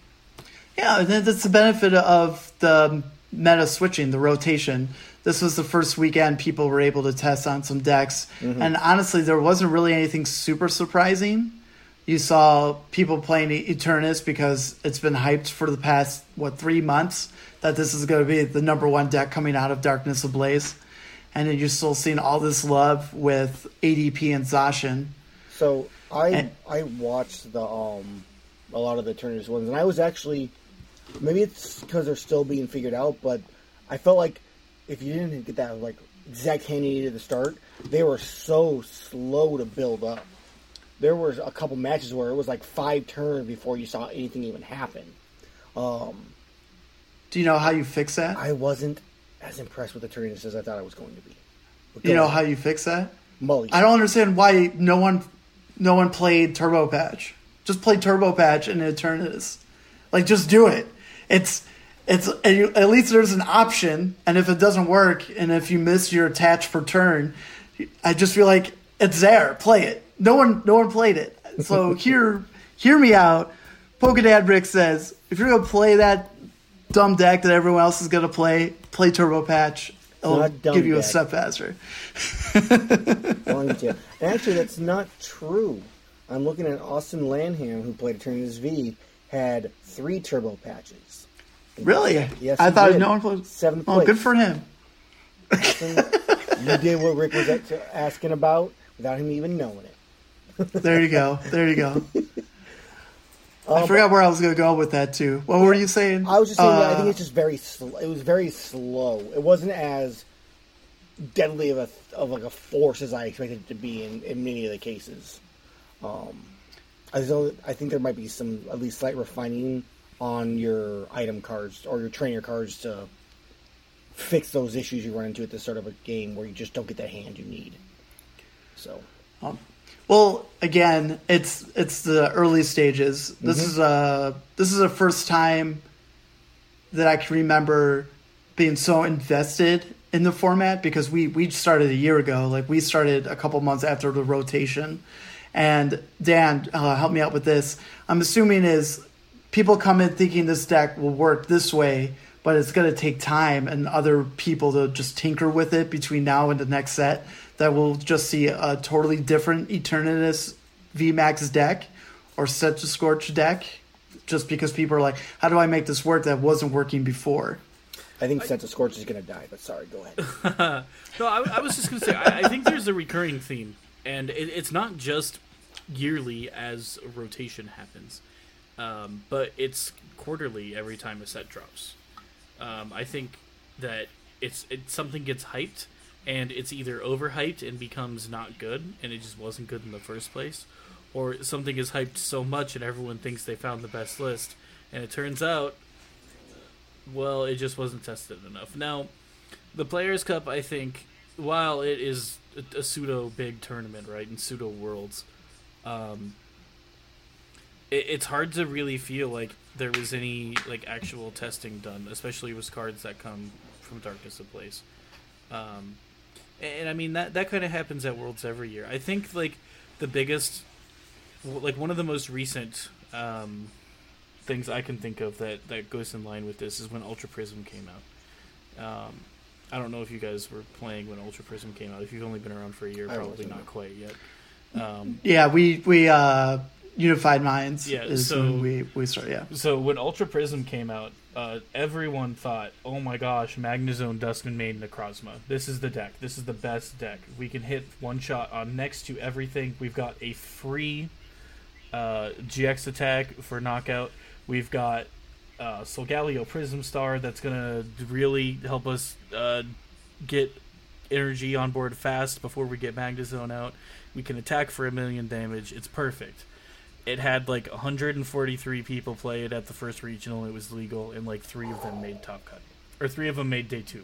Yeah, that's the benefit of the meta switching, the rotation. This was the first weekend people were able to test on some decks, mm-hmm. and honestly, there wasn't really anything super surprising. You saw people playing Eternus because it's been hyped for the past, what, three months that this is going to be the number one deck coming out of Darkness Ablaze. And then you're still seeing all this love with A D P and Zacian. So I and, I watched the um a lot of the Eternus ones, and I was actually maybe it's because they're still being figured out, but I felt like if you didn't get that like exact hand you needed at the start, they were so slow to build up. There was a couple matches where it was like five turns before you saw anything even happen. Um, Do you know how you fix that? I wasn't as impressed with the turnings as I thought I was going to be. You know how you fix that? Mulligan. I don't understand why no one, no one played Turbo Patch. Just play Turbo Patch in Eternatus. Like, just do it. It's, it's at least there's an option. And if it doesn't work, and if you miss your attach per turn, I just feel like it's there. Play it. No one, no one played it. So hear, hear me out. Pokedad Rick says, if you're gonna play that dumb deck that everyone else is gonna play, play Turbo Patch. It'll give you deck. a step faster. And actually, that's not true. I'm looking at Austin Lanham, who played Eternatus V, had three turbo patches. Really? Yes, I thought did. no one played. Seventh oh, place. good for him. Austin, you did what Rick was asking about without him even knowing it. There you go. There you go. I um, forgot where I was going to go with that too. What were you saying? I was just saying uh, that I think it's just very. Sl- it was very slow. It wasn't as deadly of a of like a force as I expected it to be in, in many of the cases. Um, I, was, I think there might be some at least slight refining on your item cards or your trainer cards to fix those issues you run into at the start of a game where you just don't get that hand you need. So, um, well, again, it's it's the early stages. This mm-hmm. is a this is a first time that I can remember being so invested in the format because we we started a year ago. Like we started a couple months after the rotation. And Dan, uh, help me out with this. I'm assuming is people come in thinking this deck will work this way, but it's going to take time and other people to just tinker with it between now and the next set. That we'll just see a totally different Eternatus V MAX deck or Set to Scorch deck, just because people are like, "How do I make this work that wasn't working before?" I think Set to Scorch is going to die, but sorry, go ahead. no, I, I was just going to say, I, I think there's a recurring theme. And it, it's not just yearly as a rotation happens, um, but it's quarterly every time a set drops. Um, I think that it's it, something gets hyped, and it's either overhyped and becomes not good, and it just wasn't good in the first place, or something is hyped so much and everyone thinks they found the best list, and it turns out, well, it just wasn't tested enough. Now, the Players' Cup, I think, while it is a, a pseudo big tournament, right, in pseudo worlds, um, it, it's hard to really feel like there was any like actual testing done, especially with cards that come from Darkness Ablaze. Um, and, and I mean that that kind of happens at Worlds every year. I think like the biggest, like one of the most recent um, things I can think of that that goes in line with this is when Ultra Prism came out. Um, I don't know if you guys were playing when Ultra Prism came out. If you've only been around for a year, probably not quite yet. Um, yeah, we we uh, Unified Minds. Yeah, is so when we we started. Yeah. So when Ultra Prism came out, uh, everyone thought, "Oh my gosh, Magnezone, Duskman Maiden, Necrozma. This is the deck. This is the best deck. We can hit one shot on next to everything. We've got a free uh, G X attack for knockout. We've got." Uh, Solgaleo Prism Star that's gonna really help us uh, get energy on board fast before we get Magnezone out. We can attack for a million damage. It's perfect. It had like one hundred forty-three people play it at the first regional. It was legal, and like three of them made top cut, or three of them made day two.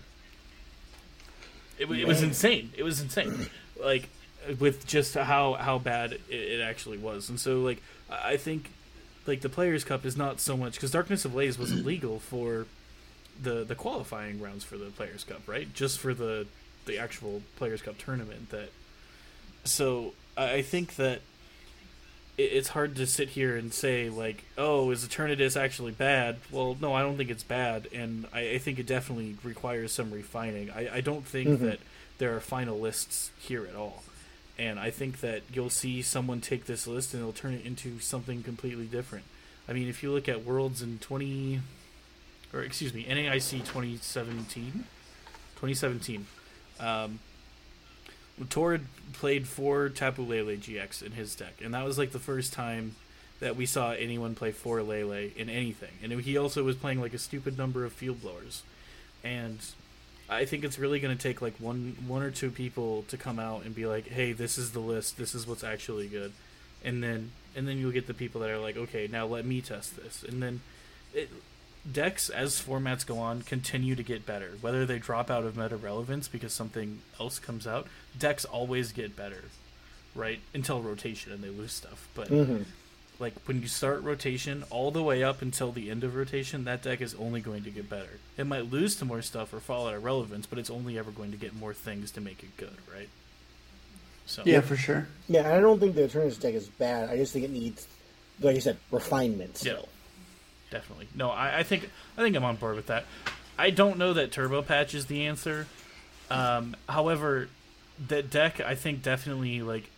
It, it was insane. It was insane. Like with just how how bad it, it actually was, and so like I think. Like, the Players' Cup is not so much... Because Darkness Ablaze wasn't legal for the the qualifying rounds for the Players' Cup, right? Just for the the actual Players' Cup tournament. That So, I think that it, it's hard to sit here and say, like, oh, is Eternatus actually bad? Well, no, I don't think it's bad, and I, I think it definitely requires some refining. I, I don't think mm-hmm. that there are final lists here at all. And I think that you'll see someone take this list and they'll turn it into something completely different. I mean, if you look at Worlds in twenty, or excuse me, N A I C twenty seventeen, twenty seventeen, um, Torrid played four Tapu Lele G X in his deck, and that was like the first time that we saw anyone play four Lele in anything. And he also was playing like a stupid number of field blowers. And I think it's really going to take like one one or two people to come out and be like, hey, this is the list. This is what's actually good. And then and then you'll get the people that are like, okay, now let me test this. And then it, decks, as formats go on, continue to get better. Whether they drop out of meta relevance because something else comes out, decks always get better, right? Until rotation and they lose stuff. But Mm-hmm. like when you start rotation all the way up until the end of rotation, that deck is only going to get better. It might lose to more stuff or fall out of relevance, but it's only ever going to get more things to make it good, right? So Yeah, for sure. Yeah, and I don't think the Eternus deck is bad. I just think it needs, like you said, refinement still. Yeah. Definitely. No, I, I think I think I'm on board with that. I don't know that Turbo Patch is the answer. Um, however, that deck I think definitely like.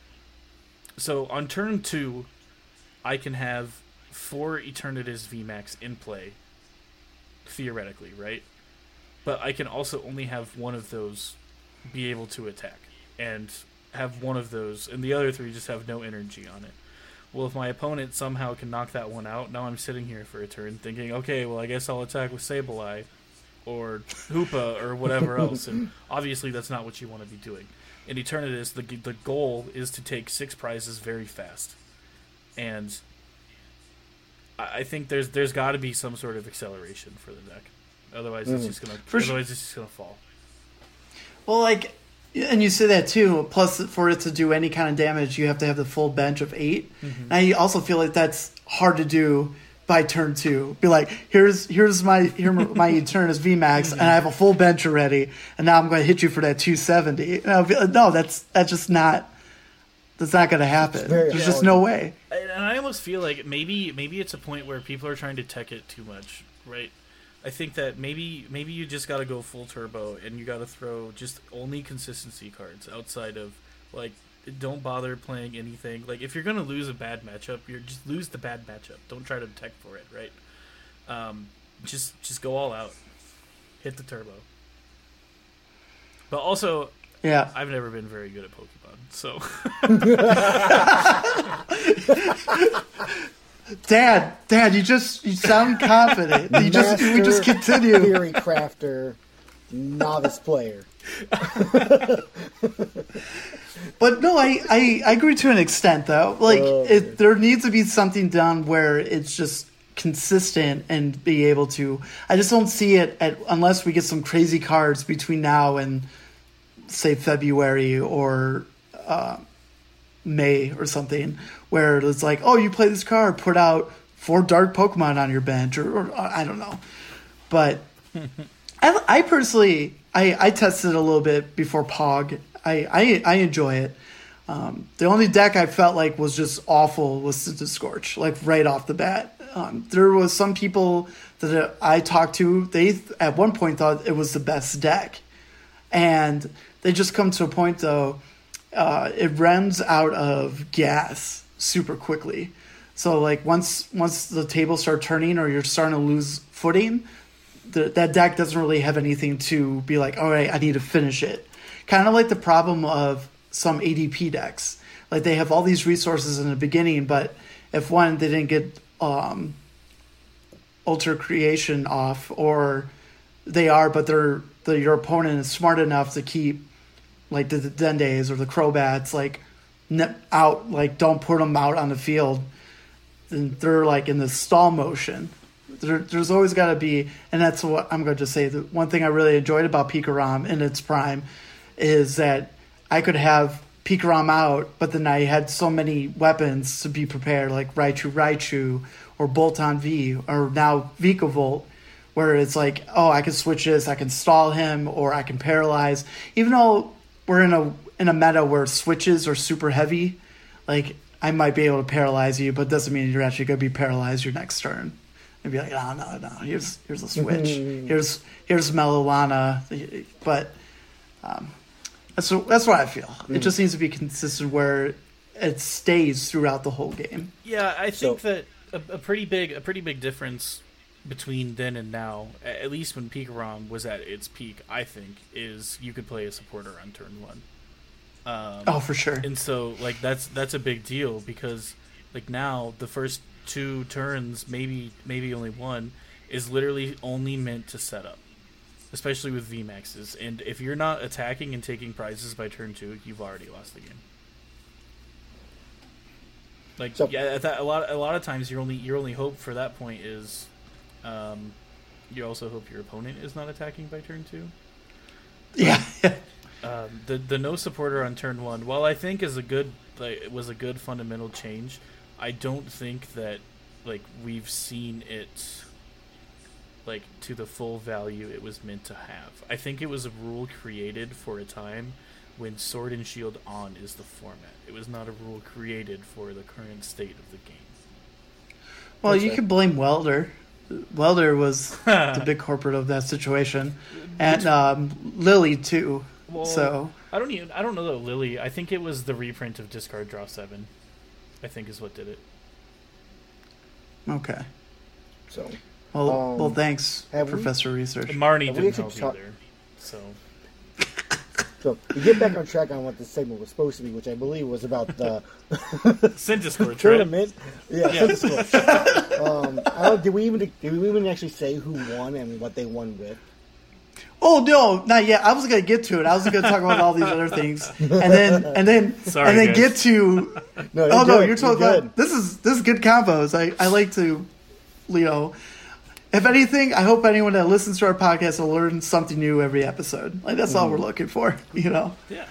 So on turn two, I can have four Eternatus V MAX in play. Theoretically, right? But I can also only have one of those be able to attack, and have one of those, and the other three just have no energy on it. Well, if my opponent somehow can knock that one out, now I'm sitting here for a turn thinking, okay, well, I guess I'll attack with Sableye or Hoopa or whatever else. And obviously that's not what you want to be doing. In Eternatus, the the goal is to take six prizes very fast. And I, I think there's there's got to be some sort of acceleration for the deck. Otherwise, Mm. it's just gonna For otherwise it's just gonna fall. Well, like, and you say that too. Plus, for it to do any kind of damage, you have to have the full bench of eight. Mm-hmm. And I also feel like that's hard to do by turn two. Be like, here's here's my here my Eternus V MAX, and I have a full bench already, and now I'm going to hit you for that two seventy. And I'll be like, no, that's that's just not that's not going to happen. very There's just hard. no way. And I almost feel like maybe maybe it's a point where people are trying to tech it too much, right? I think that maybe maybe you just got to go full turbo and you got to throw just only consistency cards outside of like don't bother playing anything. Like if you're gonna lose a bad matchup, you're just lose the bad matchup. Don't try to tech for it, right? Um, just just go all out, hit the turbo. But also, Yeah. I've never been very good at Pokemon, so Dad, Dad, you just you sound confident. You just we just Master continue. Theory crafter, novice player. But no, I, I, I agree to an extent though. Like Oh, it, there needs to be something done where it's just consistent and be able to. I just don't see it at, unless we get some crazy cards between now and say February or uh, May or something, where it's like, oh, you play this card, put out four dark Pokemon on your bench, or, or I don't know. But I, I personally, I, I tested a little bit before Pog. I, I, I enjoy it. Um, the only deck I felt like was just awful was Cinta Scorch, like right off the bat. Um, there was some people that I talked to, they at one point thought it was the best deck. And they just come to a point, though, uh, it runs out of gas super quickly. So, like, once once the tables start turning or you're starting to lose footing, the, that deck doesn't really have anything to be like, all right, I need to finish it. Kind of like the problem of some A D P decks. Like, they have all these resources in the beginning, but if one, they didn't get um, Ultra Creation off, or they are, but they're the, your opponent is smart enough to keep, like, the, the Dendays or the Crobats, like, ne- out, like, don't put them out on the field. Then they're, like, in the stall motion. There, there's always got to be, and that's what I'm going to say, the one thing I really enjoyed about Pikarom in its prime is that I could have Pikarom out, but then I had so many weapons to be prepared, like Raichu Raichu or Bolton V, or now Vikavolt, where it's like, oh, I can switch this, I can stall him, or I can paralyze. Even though we're in a in a meta where switches are super heavy, like, I might be able to paralyze you, but doesn't mean you're actually going to be paralyzed your next turn. And be like, no, no, no, here's here's a switch. here's here's Melolana. But um, that's what, that's what I feel. Mm. It just needs to be consistent where it stays throughout the whole game. yeah, I think So- that a, a pretty big a pretty big difference between then and now, a- at least when Pikarom was at its peak, I think, is you could play a supporter on turn one. Um, Oh, for sure. And so, like, that's that's a big deal because Like now, the first two turns, maybe maybe only one, is literally only meant to set up, especially with V MAXs. And if you're not attacking and taking prizes by turn two, you've already lost the game. Like so, yeah, that, a lot a lot of times your only your only hope for that point is, um, you also hope your opponent is not attacking by turn two. Yeah. um, the the no supporter on turn one, while I think is a good like it was a good fundamental change, I don't think that like we've seen it like to the full value it was meant to have. I think it was a rule created for a time when Sword and Shield on is the format. It was not a rule created for the current state of the game. Well, That's you it. could blame Welder. Welder was the big corporate of that situation, and um, Lily too. Well, so I don't even I don't know though Lily. I think it was the reprint of Discard Draw Seven. I think is what did it. Okay. So well, um, well, thanks, have we- Professor Research. Marnie Have we didn't actually help talk- either. So So we get back on track on what this segment was supposed to be, which I believe was about the Centiskorch, right? tournament. Yeah, Yeah. Centiskorch. um, I don't, did we even did we even actually say who won and what they won with? Oh no, not yet. I was gonna get to it. I was gonna talk about all these other things, and then and then Sorry, and then guys. get to. No, oh no, good. you're talking good. about this is this is good combos. I I like to, you know. If anything, I hope anyone that listens to our podcast will learn something new every episode. Like that's all we're looking for, you know. Yeah.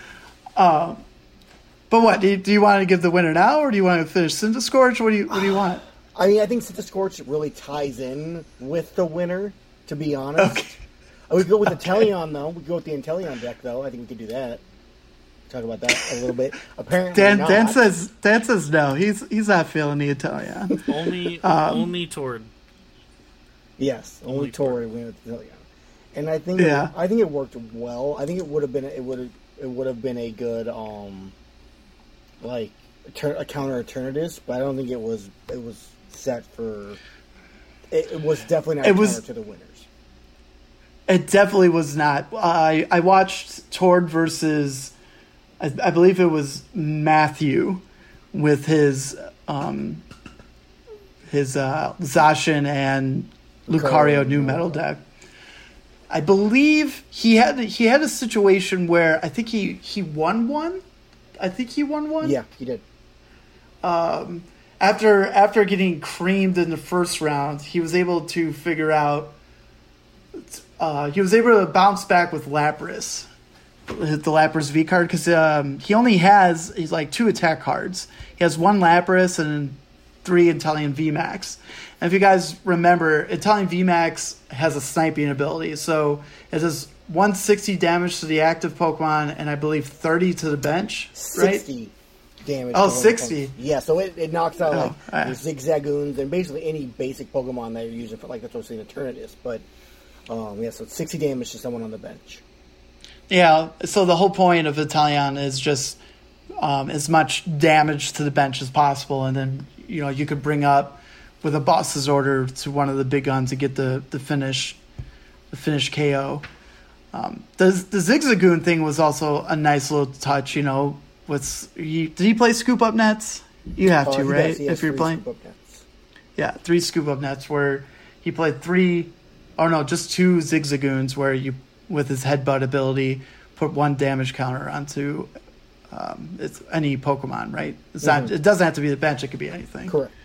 But what do you, do you want to give the winner now, or do you want to finish Centiskorch? What do you what do you want? I mean, I think Centiskorch really ties in with the winner. To be honest, Okay. we could go with the Inteleon though. We could go with the Inteleon deck though. I think we could do that. Talk about that a little bit. Apparently, Dan not. Dan says Dan says no. He's he's not feeling the Italian. Only Um, only toward Yes, only Only Tori win with the Inteleon, and I think Yeah. I think it worked well. I think it would have been it would have it would have been a good um like a, a counter alternatives, but I don't think it was it was set for. It, it was definitely not It a was- counter to the winners. It definitely was not. I I watched Tord versus, I, I believe it was Matthew, with his um his uh, Zacian and Lucario Lucario new metal deck. I believe he had he had a situation where I think he, he won one. I think he won one. Yeah, he did. After after getting creamed in the first round, he was able to figure out. Uh, he was able to bounce back with Lapras, the Lapras V card, because um, he only has he's like two attack cards. He has one Lapras and three Inteleon V MAX. And if you guys remember, Inteleon V MAX has a sniping ability, so it does one hundred sixty damage to the active Pokemon, and I believe thirty to the bench, right? Sixty damage. Oh, to one sixty. Pokemon. Yeah, so it, it knocks out Oh, like alright. your Zigzagoons and basically any basic Pokemon that you're using for like that's what I'm saying Eternatus. But um, yeah, so it's sixty damage to someone on the bench. Yeah, so the whole point of Italian is just um, as much damage to the bench as possible, and then you know you could bring up with a boss's order to one of the big guns to get the, the finish, the finish K O. Um, the the Zigzagoon thing was also a nice little touch, you know. With he, did he play scoop up nets? You have Uh, to, he right? does, he has If you're three playing, scoop up nets. yeah, three scoop up nets where he played three, or no, just two Zigzagoons where you with his headbutt ability put one damage counter onto um, it's any Pokemon, right? It's not. Mhm. It doesn't have to be the bench. It could be anything. Correct.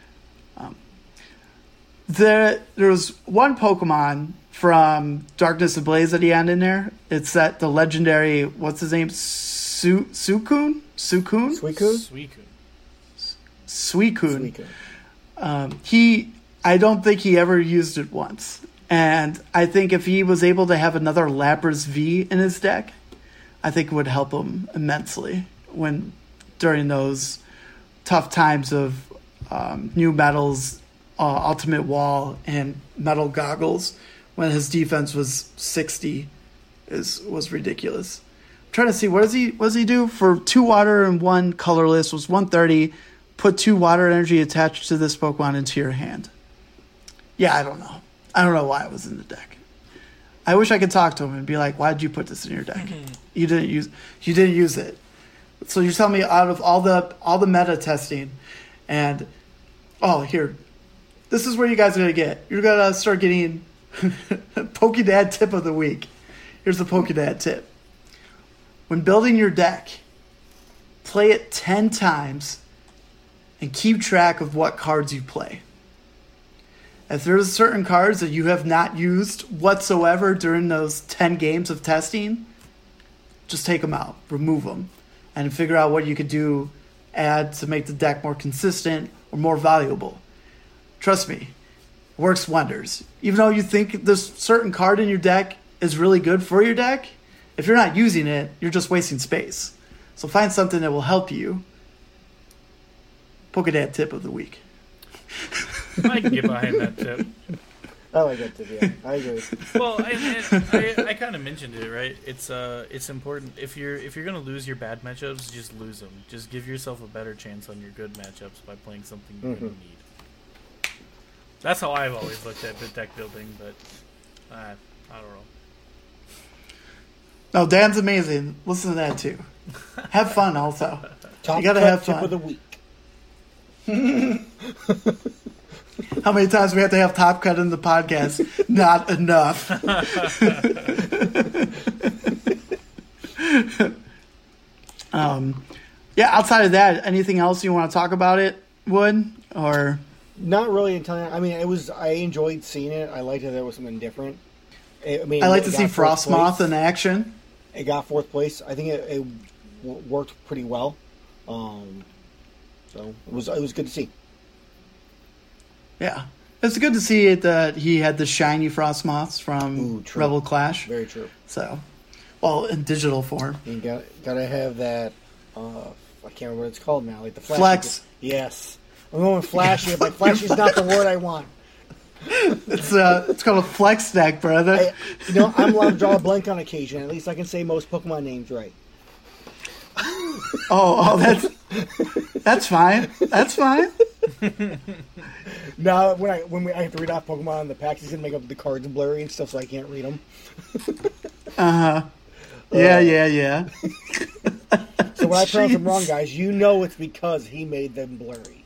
There, there was one Pokemon from Darkness Ablaze at the end in there. It's that the legendary, what's his name? Su Suicune? Suicune? Suicune? Suicune. Suicune. Suicune. Um, he, I don't think he ever used it once. And I think if he was able to have another Lapras V in his deck, I think it would help him immensely when during those tough times of um, new metals, uh, Ultimate Wall, and Metal Goggles, when his defense was sixty, is was ridiculous. I'm trying to see what does he what does he do for two water and one colorless was one thirty. Put two water energy attached to this Pokemon into your hand. Yeah, I don't know. I don't know why it was in the deck. I wish I could talk to him and be like, "Why did you put this in your deck? You didn't use you didn't use it." So you tell me out of all the all the meta testing, And, oh, here. This is where you guys are going to get. You're going to start getting Pokédad tip of the week. Here's the Pokédad tip. When building your deck, play it ten times and keep track of what cards you play. If there's certain cards that you have not used whatsoever during those ten games of testing, just take them out, remove them, and figure out what you could do, add to make the deck more consistent or more valuable. Trust me, it works wonders. Even though you think this certain card in your deck is really good for your deck, if you're not using it, you're just wasting space. So find something that will help you. Pokédad tip of the week. I can get behind that tip. I like that tip, yeah. I agree. Well, and, and I, I kind of mentioned it, right? It's uh, it's important if you're if you're gonna lose your bad matchups, just lose them. Just give yourself a better chance on your good matchups by playing something you Mm-hmm. really need. That's how I've always looked at the deck building, but uh, I don't know. No, Dan's amazing. Listen to that too. Have fun also. Top You gotta cut have tip fun. of the week. How many times we have to have Top Cut in the podcast? Not enough. um, yeah, outside of that, anything else you want to talk about it, Wood? Or Not really until I mean, it was. I enjoyed seeing it. I liked that there was something different. I mean, I like it to got see fourth Frostmoth place. in action. It got fourth place. I think it, it w- worked pretty well. Um, so it was. It was good to see. Yeah. It's good to see it that he had the shiny Frostmoths from Ooh, true. Rebel Clash. Very true. So, well, in digital form. You got gotta have that. Uh, I can't remember what it's called now. Like the flash. Flex. Yes, I'm going flashy, but flashy is not the word I want. It's uh, it's called a flex deck, brother. I, you know, I'm allowed to draw a blank on occasion. At least I can say most Pokemon names right. Oh, oh, that's that's fine. That's fine. Now, when I when we, I have to read off Pokemon in the packs, he's gonna make up the cards blurry and stuff, so I can't read them. Uh huh. Yeah, yeah, yeah. So when I pronounce them Jeez. wrong, guys, you know it's because he made them blurry.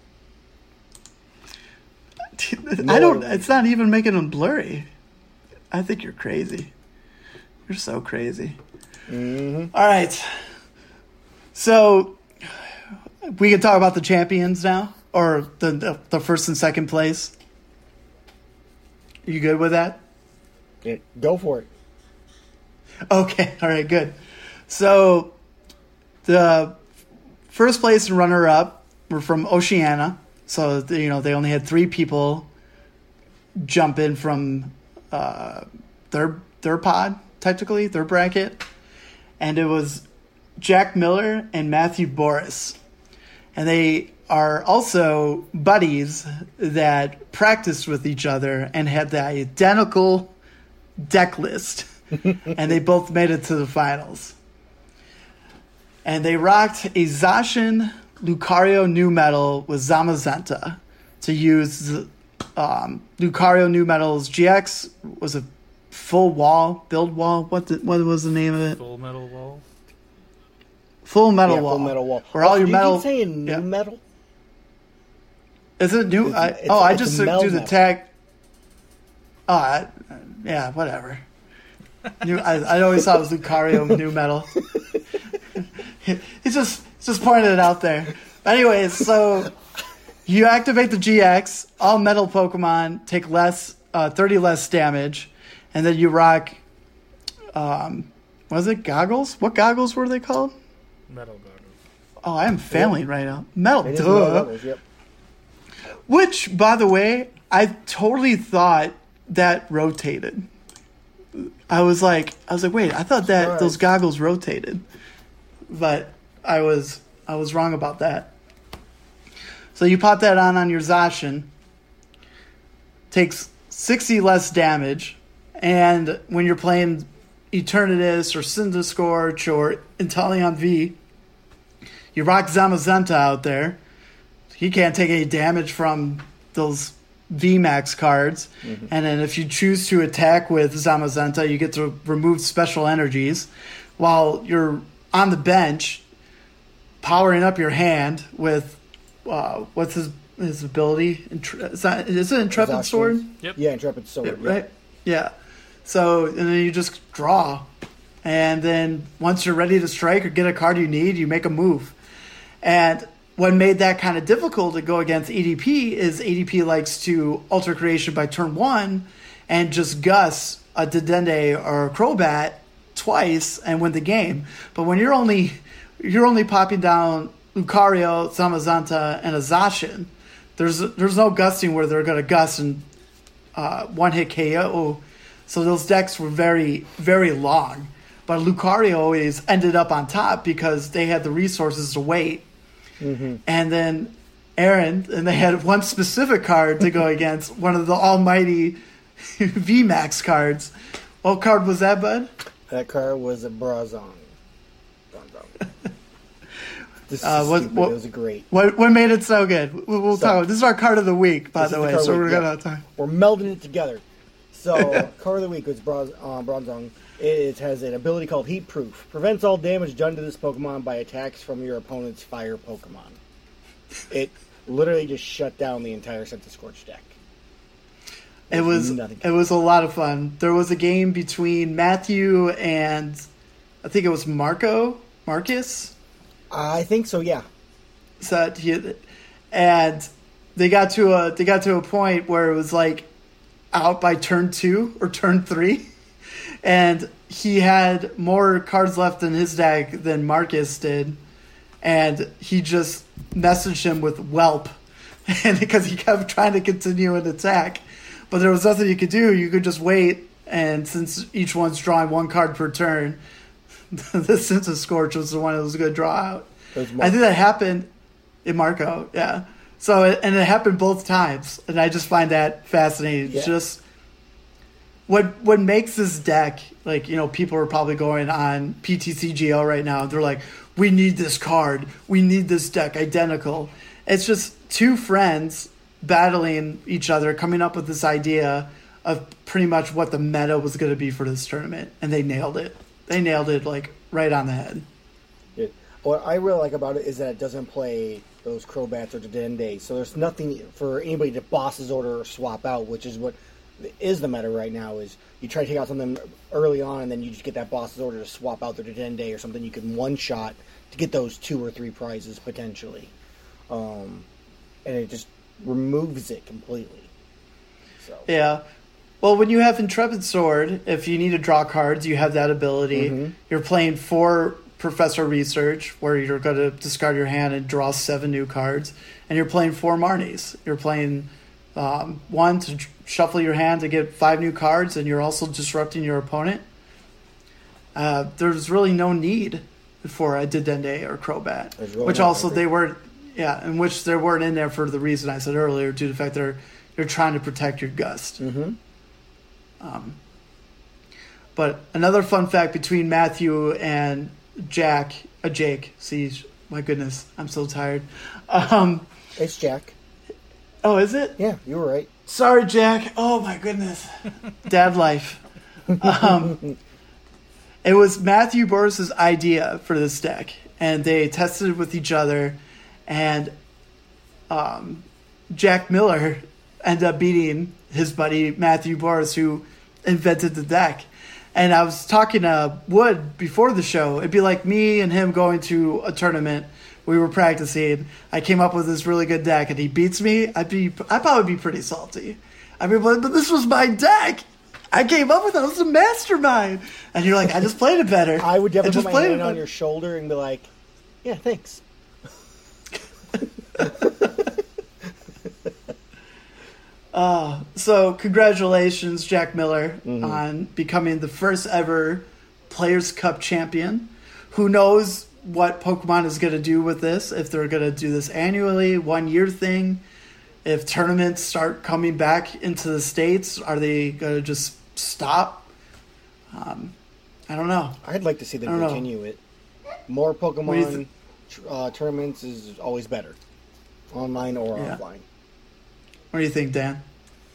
I don't. It's not even making them blurry. I think you're crazy. You're so crazy. Mm-hmm. All right. So we can talk about the champions now, or the the, the first and second place. You good with that? Yeah, go for it. Okay. All right. Good. So the first place and runner up were from Oceania. So, you know, they only had three people jump in from uh, their their pod, technically, their bracket. And it was Jack Miller and Matthew Boris. And they are also buddies that practiced with each other and had the identical deck list. And they both made it to the finals. And they rocked a Zacian Lucario New Metal with Zamazenta to use um, Lucario New Metal's G X was a full wall, build wall. What the, what was the name of it? Full metal wall. Full metal Yeah, wall. full metal wall. Where all Also, your do metal. You keep saying new yeah. metal? Is it new? It's- I, it's- oh, I it's just a do mel the metal. tag. Oh, I, yeah, whatever. New, I, I always thought it was Lucario New Metal. He's just he's just pointing it out there. Anyways, so you activate the G X. All metal Pokemon take less, uh, thirty less damage, and then you rock. Um, was it goggles? What goggles were they called? Metal goggles. Oh, I am failing right now. Metal, It is duh. new levels, yep. Which, by the way, I totally thought that rotated. I was like, I was like, wait, I thought that Surprise. those goggles rotated, but I was I was wrong about that. So you pop that on on your Zacian, takes sixty less damage, and when you're playing Eternatus or Cindiscorch or Inteleon V, you rock Zamazenta out there. He can't take any damage from those V MAX cards. Mm-hmm. And then if you choose to attack with Zamazenta, you get to remove special energies while you're on the bench powering up your hand with uh, what's his his ability? Intre- is, that, is it Intrepid His Sword? options. Yep. Yeah, Intrepid Sword. Yeah, yeah. right? Yeah. So, and then you just draw. And then once you're ready to strike or get a card you need, you make a move. And what made that kind of difficult to go against E D P is E D P likes to alter creation by turn one and just Gus a Dedenne or a Crobat twice and win the game. But when you're only you're only popping down Lucario, Zamazenta, and a Zacian, there's there's no gusting where they're going to gust and uh, one hit K O. So those decks were very very long. But Lucario always ended up on top because they had the resources to wait. Mm-hmm. And then Aaron, and they had one specific card to go against, one of the almighty V MAX cards. What card was that, bud? That card was a Brazong. This Uh, is what, stupid. what, it was a great. What, what made it so good? We'll, we'll So- talk. This is our card of the week, by This the is way, card so of the we're week, going to yeah. have time. We're melding it together. So, card of the week was Braz, uh, Bronzong. It has an ability called Heat Proof. Prevents all damage done to this Pokemon by attacks from your opponent's fire Pokemon. It literally just shut down the entire Scented Scorch deck. It was nothing. it was a lot of fun. There was a game between Matthew and I think it was Marco Marcus. I think so, yeah. So he, and they got to a they got to a point where it was like out by turn two or turn three, and he had more cards left in his deck than Marcus did, and he just messaged him with Whelp, and because he kept trying to continue an attack, but there was nothing you could do. You could just wait, and since each one's drawing one card per turn, the Sense of Scorch was the one that was going to draw out. It was I think that happened in Marco, yeah. So, it, and it happened both times, and I just find that fascinating. Yeah. Just what what makes this deck, like, you know, people are probably going on P T C G O right now. They're like, we need this card. We need this deck identical. It's just two friends battling each other, coming up with this idea of pretty much what the meta was going to be for this tournament, and they nailed it. They nailed it, like, right on the head. Yeah. What I really like about it is that it doesn't play those Crobats or Dedenne, so there's nothing for anybody to boss's order or swap out, which is what is the meta right now. Is you try to take out something early on, and then you just get that boss's order to swap out the Dedenne or something you can one shot to get those two or three prizes potentially, um, and it just removes it completely. So Yeah. Well, when you have Intrepid Sword, if you need to draw cards, you have that ability. Mm-hmm. You're playing for Professor Research, where you're going to discard your hand and draw seven new cards. And you're playing four Marnies. You're playing um, one to shuffle your hand to get five new cards, and you're also disrupting your opponent. Uh, there's really no need for a Dedenne or Crobat, There's really which not, also I agree. they weren't, yeah, and which they weren't in there for the reason I said earlier, due to the fact they're you're trying to protect your Gust. Mm-hmm. Um, but another fun fact between Matthew and Jack, uh, Jake, see, my goodness, I'm so tired. Um, It's Jack. oh, is it? Yeah, you were right. Sorry, Jack. Oh, my goodness. Dad life. Um, it was Matthew Boris's idea for this deck, and they tested it with each other, and um, Jack Miller ended up beating his buddy Matthew Boris, who invented the deck. And I was talking to Wood before the show. It'd be like me and him going to a tournament. We were practicing. I came up with this really good deck, and he beats me. I'd be, I'd probably be pretty salty. I mean, but, but this was my deck. I came up with it. I was a mastermind. And you're like, I just played it better. I would I definitely just put my played hand it on better. your shoulder and be like, "Yeah, thanks." Uh, so congratulations, Jack Miller, Mm-hmm. on becoming the first ever Players' Cup champion. Who knows what Pokemon is going to do with this, if they're going to do this annually, one year thing, if tournaments start coming back into the States, are they going to just stop? Um, I don't know. I'd like to see I them don't know. continue it. More do you Pokemon thi- tr- uh, tournaments is always better, online or Yeah. offline. What do you think, Dan?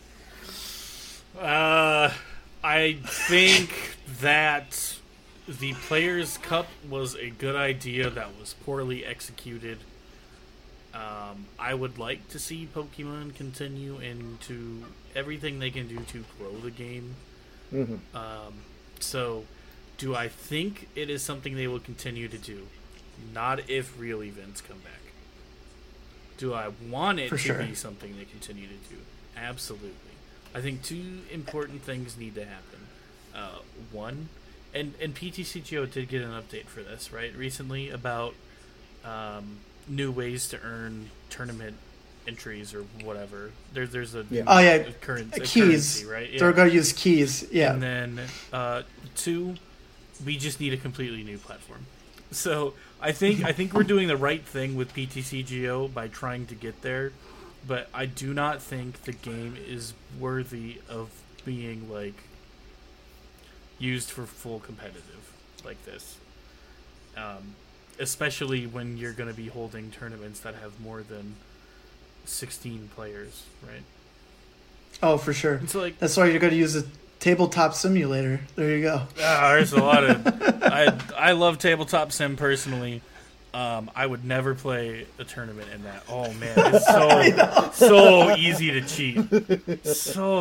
Uh, I think that the Players' Cup was a good idea that was poorly executed. Um, I would like to see Pokemon continue into everything they can do to grow the game. Mm-hmm. Um, so, do I think it is something they will continue to do? Not if real events come back. Do I want it For to sure. be something they continue to do? Absolutely. I think two important things need to happen. Uh, one, and, and P T C G O did get an update for this, right, recently about um, new ways to earn tournament entries or whatever. There, there's a Yeah. Oh, yeah. a current, a keys. currency, right? Yeah. They're going to use keys. Yeah. And then uh, two, we just need a completely new platform. So I think I think we're doing the right thing with P T C G O by trying to get there, but I do not think the game is worthy of being like used for full competitive like this. Um, especially when you're going to be holding tournaments that have more than sixteen players, right? Oh, for sure. It's like That's why you're going to use a tabletop simulator. There you go. Ah, there's a lot of. I I love tabletop sim personally. Um, I would never play a tournament in that. Oh man, it's so so easy to cheat. So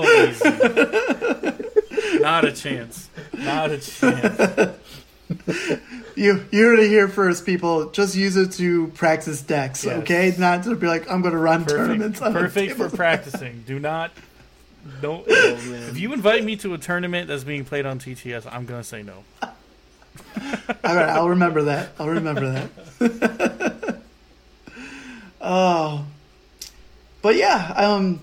easy. Not a chance. Not a chance. You you heard it here first, people. Just use it to practice decks, Yes. okay? Not to be like, I'm going to run Perfect. tournaments. On a Perfect for tabletop. practicing. Do not. Don't. If you invite me to a tournament that's being played on T T S, I'm gonna say no. All right, I'll remember that. I'll remember that. Oh, but yeah, um,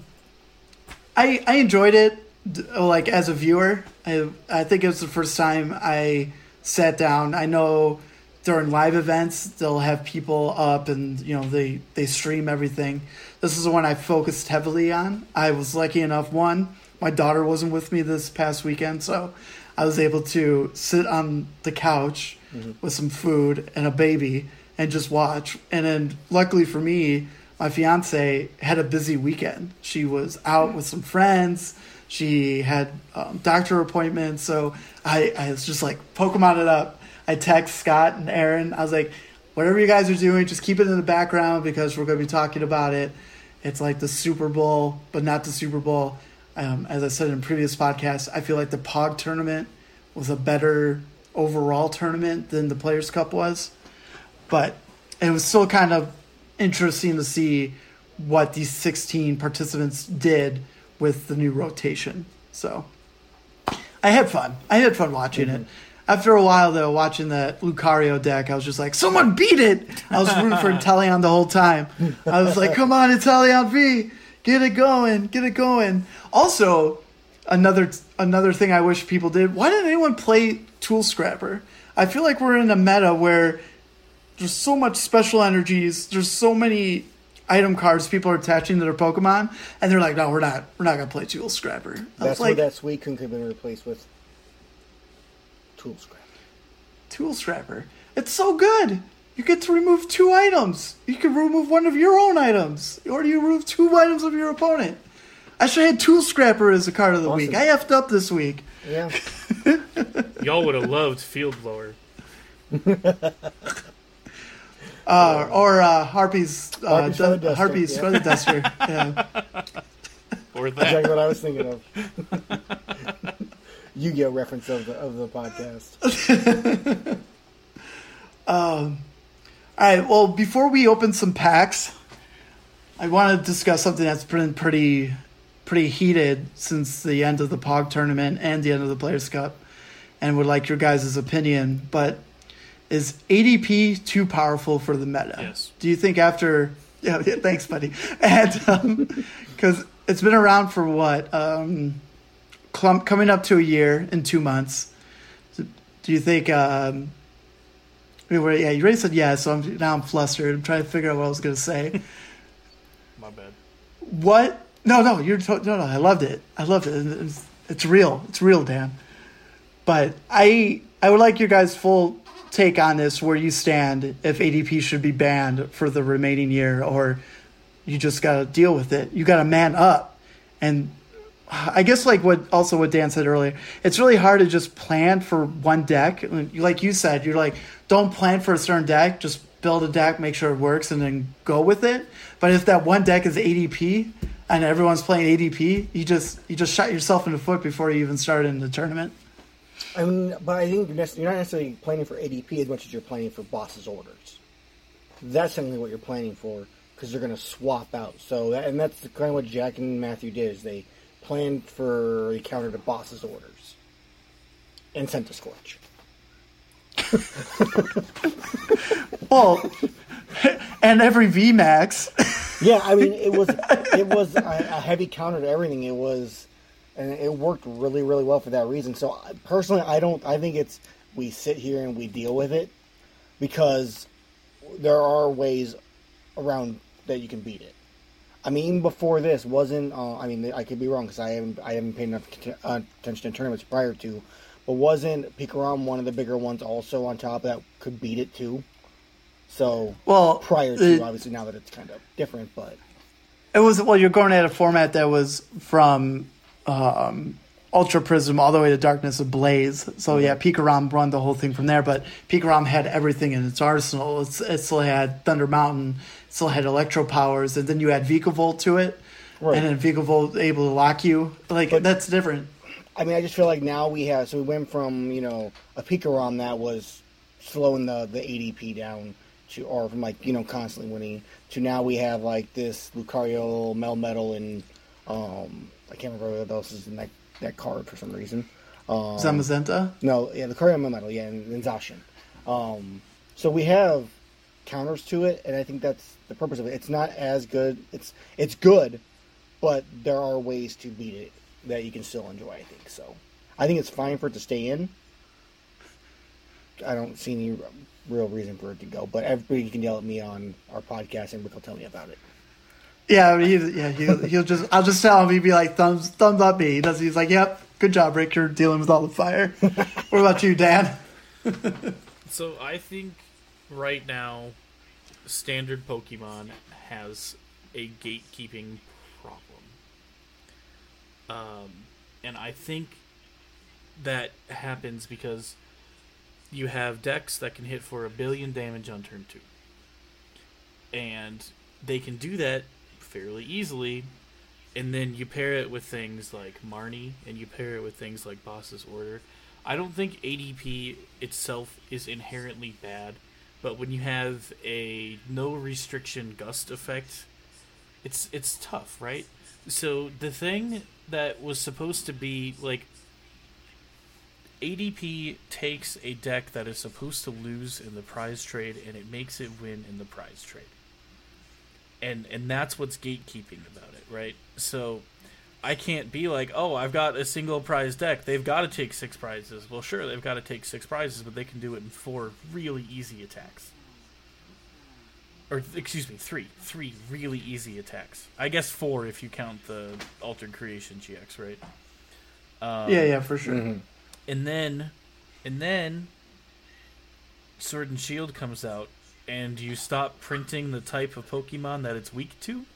I I enjoyed it. d- Like as a viewer, I I think it was the first time I sat down. I know during live events they'll have people up and you know they they stream everything. This is the one I focused heavily on. I was lucky enough. One, my daughter wasn't with me this past weekend, so I was able to sit on the couch with some food and a baby and just watch. And then luckily for me, my fiance had a busy weekend. She was out with some friends. She had um, doctor appointments. So I, I was just like Pokemon it up. I text Scott and Aaron. I was like, whatever you guys are doing, just keep it in the background because we're going to be talking about it. It's like the Super Bowl, but not the Super Bowl. Um, as I said in previous podcasts, I feel like the P O G tournament was a better overall tournament than the Players' Cup was. But it was still kind of interesting to see what these sixteen participants did with the new rotation. So I had fun. I had fun watching Mm-hmm. it. After a while, though, watching that Lucario deck, I was just like, someone beat it! I was rooting for Inteleon the whole time. I was like, come on, Inteleon V! Get it going! Get it going! Also, another another thing I wish people did, why didn't anyone play Tool Scrapper? I feel like we're in a meta where there's so much special energies, there's so many item cards people are attaching to their Pokemon, and they're like, no, we're not we're not going to play Tool Scrapper. I was That's like, where that Suicune could have been replaced with Tool Scrap. Tool Scrapper. It's so good. You get to remove two items. You can remove one of your own items. Or you remove two items of your opponent. I should have had Tool Scrapper as a card of the Awesome. week. I effed up this week. Yeah. Y'all would have loved Field Blower. Uh, or uh, Harpy's, uh, Harpy's du- Feather Duster, Harpy's yeah. Feather Duster. Yeah. Or that. Exactly what I was thinking of. Yu-Gi-Oh reference of the of the podcast. All right, well, before we open some packs, I want to discuss something that's been pretty pretty heated since the end of the P O G tournament and the end of the Players' Cup, and would like your guys' opinion. But is A D P too powerful for the meta? Yes. Do you think after... Yeah, yeah thanks, buddy. And because it's been around for what? Um, clum- coming up to a year in two months. Do you think... Um, I mean, we're- yeah, you already said yes, so I'm, now I'm flustered. I'm trying to figure out what I was going to say. My bad. What? No, no, you're to- no, no. I loved it. I loved it. It's, it's real. It's real, Dan. But I, I would like your guys' full take on this. Where you stand, if A D P should be banned for the remaining year, or you just got to deal with it. You got to man up, and I guess like what also what Dan said earlier, it's really hard to just plan for one deck. Like you said, you're like, don't plan for a certain deck, just build a deck, make sure it works, and then go with it. But if that one deck is A D P and everyone's playing A D P, you just you just shot yourself in the foot before you even started in the tournament. I mean, but I think you're not necessarily planning for A D P as much as you're planning for boss's orders. That's technically what you're planning for, because they're going to swap out. So, that, and that's kind of what Jack and Matthew did, is they planned for a counter to boss's orders and sent to Scorch. Well, and every V MAX. Yeah, I mean, it was it was a, a heavy counter to everything. It was, and it worked really, really well for that reason. So personally, I don't. I think it's we sit here and we deal with it, because there are ways around that you can beat it. I mean, even before this wasn't. Uh, I mean, I could be wrong because I haven't I haven't paid enough uh, attention to tournaments prior to. But wasn't Pikarom one of the bigger ones also on top of that could beat it too? So, well, prior to, it, obviously, now that it's kind of different, but... It was, well, you're going at a format that was from um, Ultra Prism all the way to Darkness Ablaze. So, yeah, Pikarom run the whole thing from there, but Pikarom had everything in its arsenal. It's, it still had Thunder Mountain, it still had Electro Powers, and then you had Vikavolt to it, right. And then Vikavolt able to lock you. Like, but, that's different. I mean, I just feel like now we have... So we went from, you know, a Pikarom that was slowing the, the A D P down, to, or from, like, you know, constantly winning, to now we have, like, this Lucario, Melmetal, and, um... I can't remember what else is in that, that card for some reason. Um, Zamazenta? No, yeah, Lucario, Melmetal, yeah, and, and Zacian. Um, so we have counters to it, and I think that's the purpose of it. It's not as good. It's It's good, but there are ways to beat it that you can still enjoy, I think. So I think it's fine for it to stay in. I don't see any real reason for it to go, but everybody can yell at me on our podcast and Rick will tell me about it. Yeah, I mean, he, yeah, he'll, he'll just, I'll just tell him, he'd be like, thumbs, thumbs up me. He does, he's like, yep, good job, Rick, you're dealing with all the fire. What about you, Dan? So I think right now, standard Pokemon has a gatekeeping problem. Um, and I think that happens because you have decks that can hit for a billion damage on turn two. And they can do that fairly easily. And then you pair it with things like Marnie, and you pair it with things like Boss's Order. I don't think A D P itself is inherently bad, but when you have a no restriction gust effect, it's it's tough, right? So the thing that was supposed to be like A D P takes a deck that is supposed to lose in the prize trade and it makes it win in the prize trade. And and that's what's gatekeeping about it, right? So I can't be like, oh, I've got a single prize deck. They've got to take six prizes. Well, sure, they've got to take six prizes, but they can do it in four really easy attacks. Or, excuse me, three. Three really easy attacks. I guess four if you count the Altered Creation G X, right? Um, yeah, yeah, for sure. Mm-hmm. And then, and then, Sword and Shield comes out, and you stop printing the type of Pokemon that it's weak to.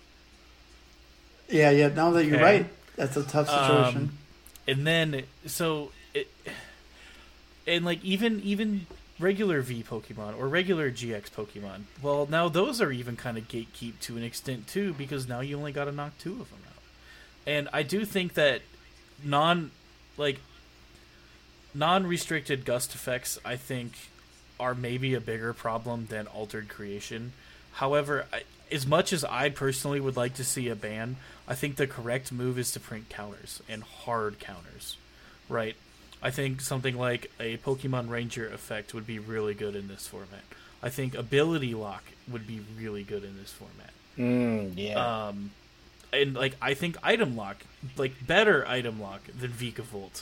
Yeah, yeah. Now that you're Okay. right, that's a tough situation. Um, and then, so it, and like even even regular V Pokemon or regular G X Pokemon. Well, now those are even kind of gatekeep to an extent too, because now you only got to knock two of them out. And I do think that non, like, non-restricted gust effects, I think, are maybe a bigger problem than Altered Creation. However, I, as much as I personally would like to see a ban, I think the correct move is to print counters, and hard counters, right? I think something like a Pokemon Ranger effect would be really good in this format. I think Ability Lock would be really good in this format. Mm, yeah. Um, and like I think Item Lock, like better Item Lock than Vikavolt,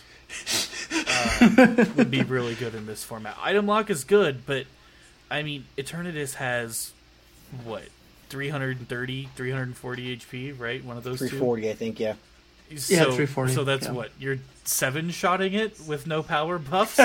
uh, would be really good in this format. Item Lock is good, but I mean, Eternatus has what three thirty, three forty H P, right? One of those three forty, I think, yeah. So, Yeah, three forty, So that's yeah. what you're seven shotting it with no power buffs.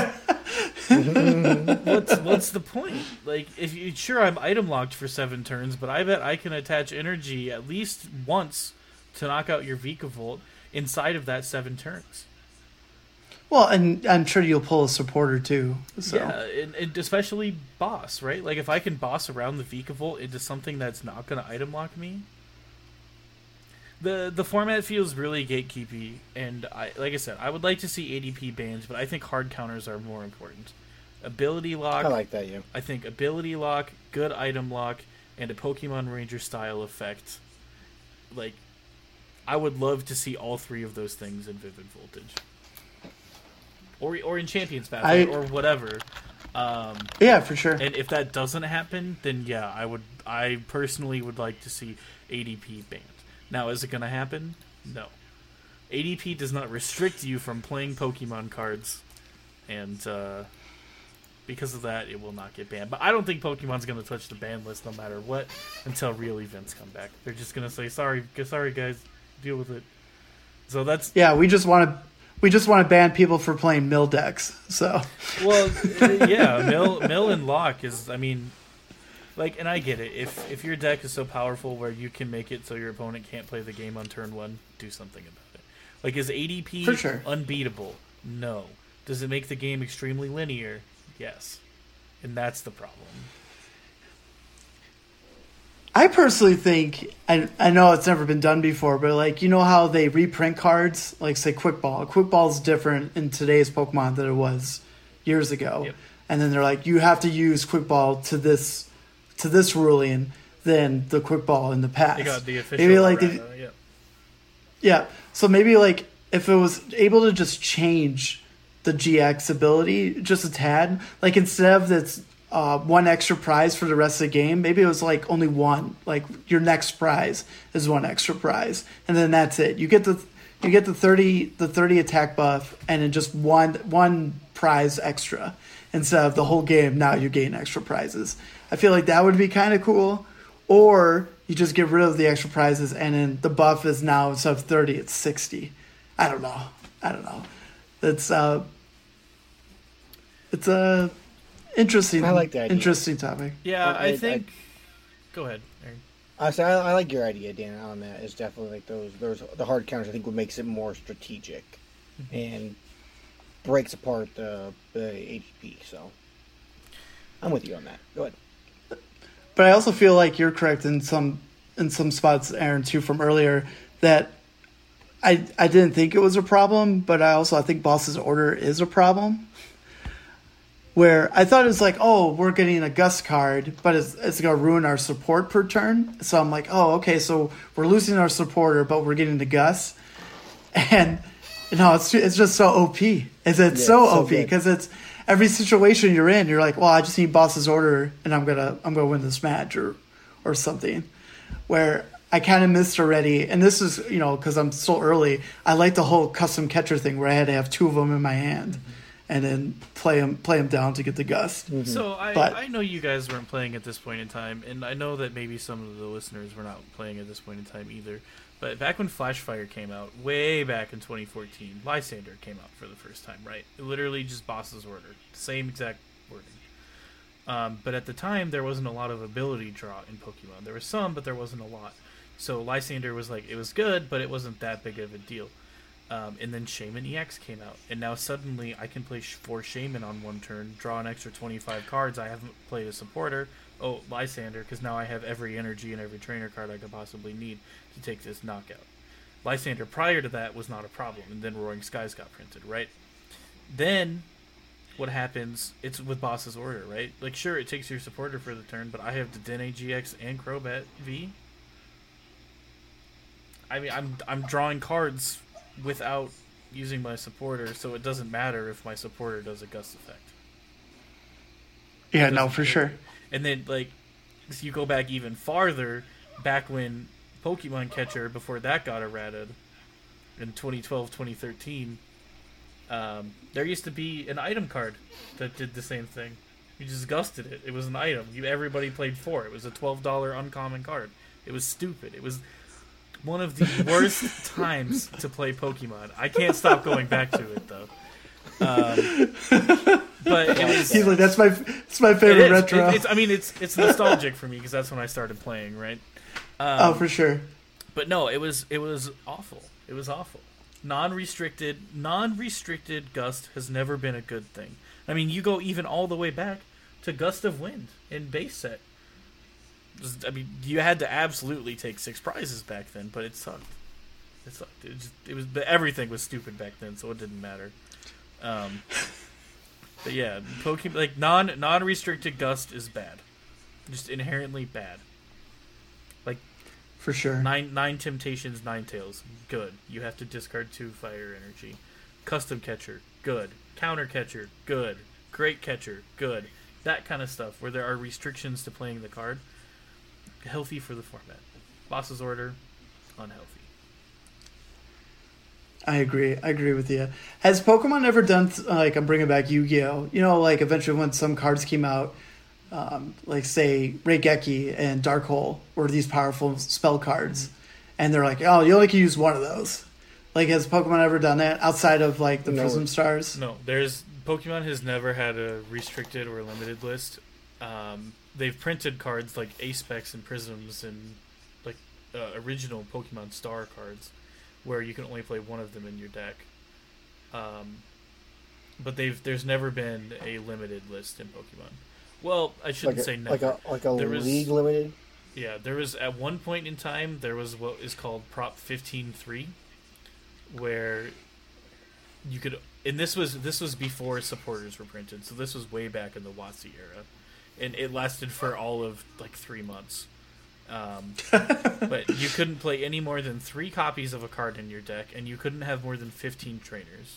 what's what's the point? Like, if you sure I'm item locked for seven turns, but I bet I can attach energy at least once to knock out your Vikavolt inside of that seven turns. Well, and I'm sure you'll pull a supporter too. So. Yeah, and, and especially boss, right? Like if I can boss around the Vikavolt into something that's not going to item lock me. The the format feels really gatekeepy, and I like I said, I would like to see A D P bans, but I think hard counters are more important. Ability lock. I like that, yeah. I think ability lock, good item lock, and a Pokemon Ranger style effect. Like, I would love to see all three of those things in Vivid Voltage, or or in Champions Battle, I, or whatever. Um, yeah, for sure. And if that doesn't happen, then yeah, I would. I personally would like to see A D P banned. Now, is it going to happen? No. A D P does not restrict you from playing Pokemon cards, and uh, because of that, it will not get banned. But I don't think Pokemon's going to touch the ban list no matter what until real events come back. They're just going to say, "Sorry, sorry, guys, deal with it." So that's yeah. We just want to we just want to ban people for playing mill decks. So well, yeah, mill mill and lock is. I mean. Like, and I get it. If if your deck is so powerful where you can make it so your opponent can't play the game on turn one, do something about it. Like, is A D P For sure. unbeatable? No. Does it make the game extremely linear? Yes. And that's the problem. I personally think, I, I know it's never been done before, but like, you know how they reprint cards? Like, say, Quick Ball. Quick Ball is different in today's Pokemon than it was years ago. Yep. And then they're like, you have to use Quick Ball to this to this ruling than the Quick Ball in the past. They got the official. Maybe like errata, the, yeah. yeah. So maybe like if it was able to just change the G X ability just a tad, like instead of this uh, one extra prize for the rest of the game, maybe it was like only one. Like your next prize is one extra prize, and then that's it. You get the you get the thirty the thirty attack buff, and then just one one prize extra instead of the whole game. Now you gain extra prizes. I feel like that would be kind of cool. Or you just get rid of the extra prizes, and then the buff is now instead of thirty, it's sixty. I don't know. I don't know. It's uh, it's a interesting. I like the idea. Interesting topic. Yeah, I, I- I- think. Go ahead, Aaron. I say I, I like your idea, Dan, on that. It's definitely like those those the hard counters. I think what makes it more strategic Mm-hmm. and breaks apart the the A D P. So I'm with you on that. Go ahead. But I also feel like you're correct in some in some spots, Aaron, too, from earlier, that I I didn't think it was a problem, but I also I think Boss's Order is a problem. Where I thought it was like, oh, we're getting a Gus card, but it's it's gonna ruin our support per turn. So I'm like, oh, okay, so we're losing our supporter, but we're getting the Gus, and no, it's it's just so O P. It's it's Yeah, so, so O P good. because it's every situation you're in, you're like, well, I just need Boss's Order, and I'm gonna I'm gonna win this match or or something. Where I kind of missed already, and this is you know because I'm so early. I like the whole custom catcher thing where I had to have two of them in my hand. Mm-hmm. And then play them, play them down to get the gust. Mm-hmm. So I, But- I know you guys weren't playing at this point in time, and I know that maybe some of the listeners were not playing at this point in time either. But back when Flashfire came out, way back in twenty fourteen, Lysander came out for the first time, right? Literally just Boss's Order, same exact wording. Um, but at the time, there wasn't a lot of ability draw in Pokemon. There was some, but there wasn't a lot. So Lysander was like, it was good, but it wasn't that big of a deal. Um, and then Shaman E X came out, and now suddenly I can play sh- four Shaman on one turn, draw an extra twenty-five cards. I haven't played a supporter. Oh, Lysander, because now I have every energy and every trainer card I could possibly need to take this knockout. Lysander prior to that was not a problem, and then Roaring Skies got printed, right? Then, what happens, it's with Boss's Order, right? Like, sure, it takes your supporter for the turn, but I have the Dene G X and Crobat V. I mean, I'm I'm drawing cards without using my supporter, so it doesn't matter if my supporter does a gust effect. Yeah, It no, doesn't for matter. sure. And then, like, so you go back even farther, back when Pokemon Catcher, before that got errated, in twenty twelve, twenty thirteen, um, there used to be an item card that did the same thing. You just gusted it. It was an item. You Everybody played for it. It was a twelve dollars uncommon card. It was stupid. It was one of the worst times to play Pokemon. I can't stop going back to it, though. Um, but it was, He's like, that's my it's my it favorite is. retro. It- it's, I mean, it's it's nostalgic for me because that's when I started playing, right? Um, oh, for sure. But no, it was it was awful. It was awful. Non-restricted, non-restricted gust has never been a good thing. I mean, you go even all the way back to Gust of Wind in base set. I mean, you had to absolutely take six prizes back then, but it sucked. It sucked. It, just, it was everything was stupid back then, so it didn't matter. Um, but yeah, Pokemon like non non-restricted gust is bad, just inherently bad. Like For sure. nine nine temptations, nine tails, good. You have to discard two fire energy. Custom catcher, good. Counter catcher, good. Great catcher, good. That kind of stuff where there are restrictions to playing the card. Healthy for the format. Boss's Order, unhealthy. I agree. I agree with you. Has Pokemon ever done, like, I'm bringing back Yu-Gi-Oh! You know, like, eventually when some cards came out, um, like, say, Reigeki and Dark Hole were these powerful spell cards, mm-hmm. and they're like, oh, you only can use one of those. Like, has Pokemon ever done that outside of, like, the No. Prism Stars? No, there's... Pokemon has never had a restricted or limited list. Um, they've printed cards like Ace-Specs and Prisms and, like, uh, original Pokemon Star cards, where you can only play one of them in your deck. Um, but they've there's never been a limited list in Pokemon. Well, I shouldn't like a, say never. Like a like a There was- league limited. Yeah, there was at one point in time there was what is called Prop fifteen three, where you could, and this was this was before supporters were printed, so this was way back in the WotC era, and it lasted for all of like three months. Um, but you couldn't play any more than three copies of a card in your deck, and you couldn't have more than fifteen trainers.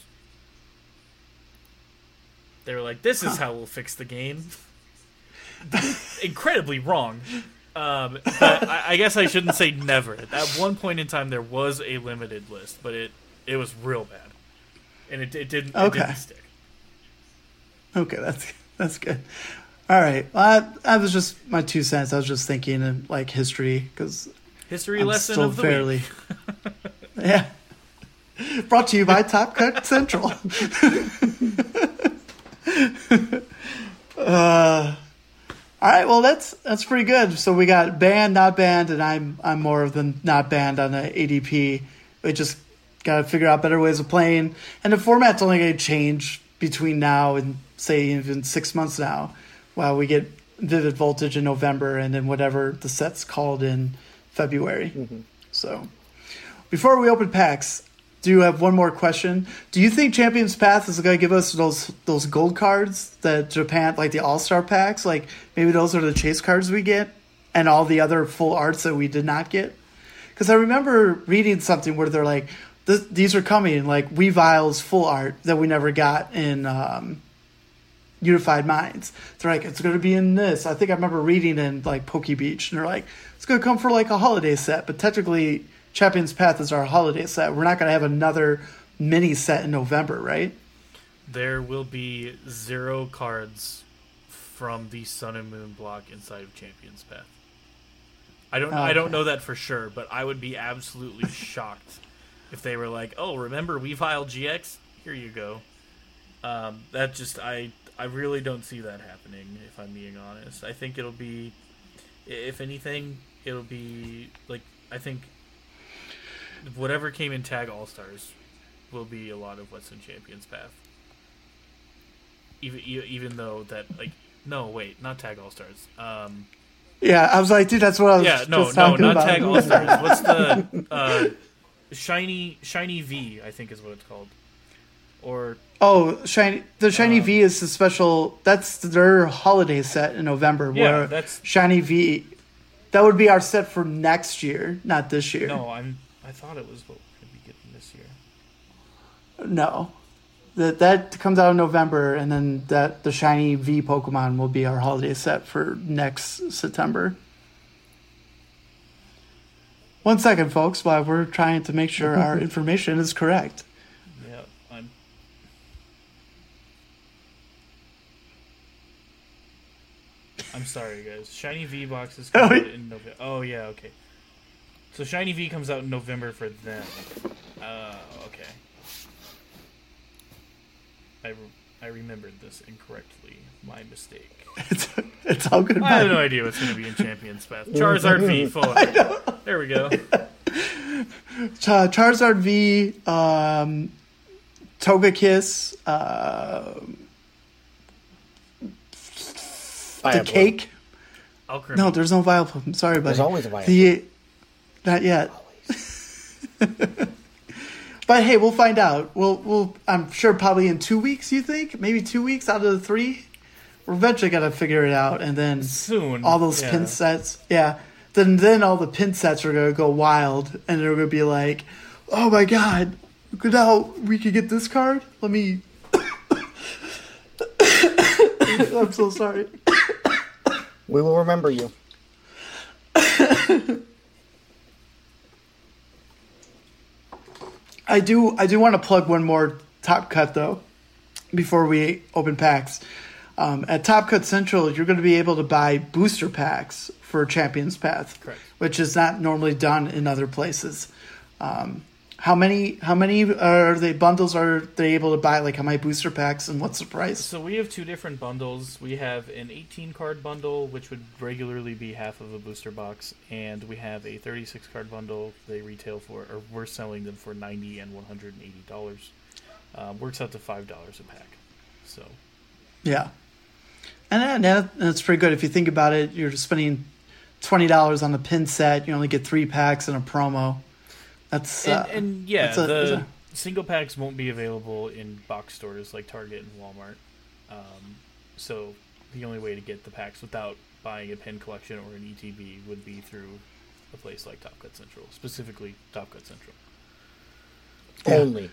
They were like, "This is how we'll fix the game." Incredibly wrong. Um, but I, I guess I shouldn't say never. At one point in time, there was a limited list, but it, it was real bad, and it, it didn't Okay. it didn't stick. Okay, that's that's good. All right. Well, that, that was just my two cents. I was just thinking in, like, history, because History I'm lesson still of the fairly... week. Yeah. Brought to you by Top Cut Central. uh, all right, well that's that's pretty good. So we got banned, not banned, and I'm I'm more of the not banned on the A D P. We just got to figure out better ways of playing, and the format's only going to change between now and say even six months now, while we get Vivid Voltage in November, and then whatever the set's called in February. Mm-hmm. So. Before we open packs, do you have one more question? Do you think Champions Path is going to give us those those gold cards that Japan, like the All-Star packs? Like, maybe those are the chase cards we get and all the other full arts that we did not get? Because I remember reading something where they're like, Th- these are coming, like Weavile's full art that we never got in um, Unified Minds. They're like, it's going to be in this. I think I remember reading in, like, Poke Beach. And they're like, it's going to come for, like, a holiday set. But technically... Champions Path is our holiday set. We're not going to have another mini set in November, right? There will be zero cards from the Sun and Moon block inside of Champions Path. I don't. Oh, I don't okay. know that for sure, but I would be absolutely shocked if they were like, "Oh, remember Weavile G X? Here you go." Um, that just I. I really don't see that happening. If I'm being honest, I think it'll be, if anything, it'll be like I think. Whatever came in Tag All-Stars will be a lot of what's in Champions Path. Even even though that, like, no, wait, not Tag All-Stars. Um, Yeah, I was like, dude, that's what I was yeah, no, just no, talking not about. Tag All-Stars. What's the uh, Shiny Shiny V, I think is what it's called. Or Oh, shiny. The Shiny Um, V is the special. That's their holiday set in November. Yeah, where that's- Shiny V. That would be our set for next year, not this year. no, I'm. I thought it was what we're going to be getting this year. No. That that comes out in November, and then that the Shiny V Pokemon will be our holiday set for next September. One second, folks, while we're trying to make sure our information is correct. Yeah, I'm. I'm sorry, guys. Shiny V boxes come out in November. Oh yeah, okay. So Shiny V comes out in November for them. Uh, okay. I, re- I remembered this incorrectly. My mistake. It's it's all good. I have buddy. no idea what's going to be in Champions Path. Charizard V full art. There we go. Char- Charizard V, um, Togekiss, uh, the cake. Alcremie. No, there's no Vileplume. I'm sorry, buddy. There's always a Vileplume. The, not yet. But hey, we'll find out. We'll, we'll. I'm sure probably in two weeks. You think maybe two weeks out of the three? We're eventually gonna figure it out, and then Soon. all those yeah. pin sets. Yeah. Then then all the pin sets are gonna go wild, and they're gonna be like, "Oh my god, now we could get this card." Let me. I'm so sorry. We will remember you. I do I do want to plug one more Top Cut though, before we open packs. Um, at Top Cut Central, you're going to be able to buy booster packs for Champions Path, Correct. which is not normally done in other places. Um, how many how many are they bundles are they able to buy? Like how many booster packs and what's the price? So we have two different bundles. We have an eighteen card bundle, which would regularly be half of a booster box, and we have a thirty-six card bundle. They retail for, or we're selling them for ninety and one hundred and eighty dollars. Uh, works out to five dollars a pack. So Yeah, and that, that's pretty good if you think about it. You're spending twenty dollars on the pin set. You only get three packs and a promo. That's and, uh, and yeah, that's a, the that's a, single packs won't be available in box stores like Target and Walmart. Um, so the only way to get the packs without buying a pin collection or an E T B would be through a place like Top Cut Central, specifically Top Cut Central. Yeah. Only.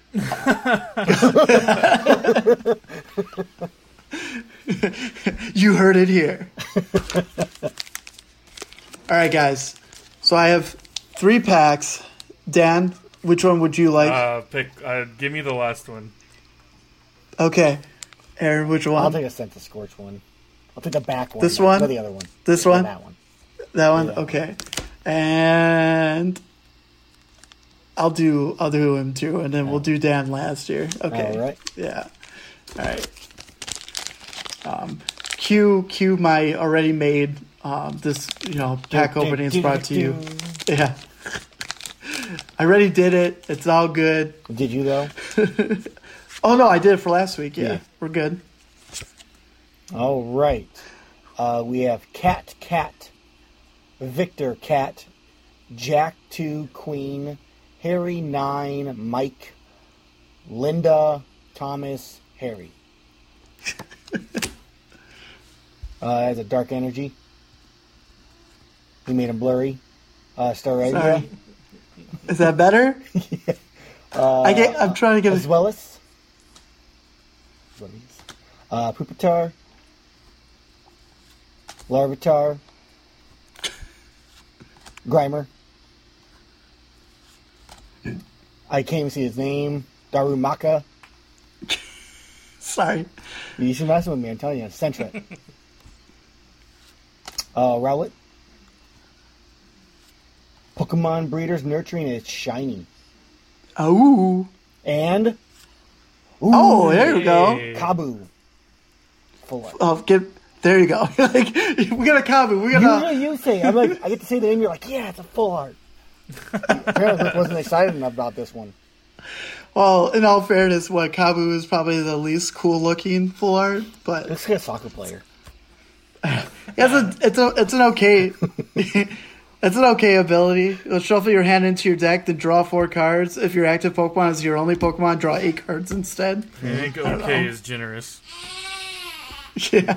You heard it here. All right, guys. So I have three packs. Dan, which one would you like? Uh, pick. Uh, give me the last one. Okay. Aaron, which one? I'll take a Sense of Scorch one. I'll take the back one. This not, one? Not the other one. This Yeah, one? That one. That one? Yeah. Okay. And I'll do I'll do him too, and then we'll do Dan last year. Okay. All right. Yeah. All right. Um, cue cue my already made um, this you know pack Do, do, opening is do, brought to do. you. Yeah. I already did it. It's all good. Did you, though? Oh no, I did it for last week. Yeah, Yeah. we're good. All right. Uh, we have Cat Cat, Victor Cat, Jack two Queen, Harry nine, Mike, Linda, Thomas, Harry. uh, has a dark energy. He made him blurry. Uh, Star Ranger. Sorry. Is that better? uh, I get. I'm trying to get. As well as. Uh, Pupitar. Larvitar. Grimer. I can't even see his name. Darumaka. Sorry. You should mess with me, I'm telling you. Sentret. uh, Rowlet. Pokemon Breeders Nurturing is shiny. Oh. And. Ooh, Oh, there you go. Hey. Kabu. Full art. Oh, get there you go. Like we got a copy. We got You, a. you say. I'm like, I get to say the name. You're like, yeah, it's a full art. Apparently, Rick wasn't excited enough about this one. Well, in all fairness, what Kabu is probably the least cool looking full art, but Looks like a soccer player. it's a it's a it's an okay it's an okay ability. You'll shuffle your hand into your deck, then draw four cards. If your active Pokemon is your only Pokemon, draw eight cards instead. I think okay is generous. Yeah.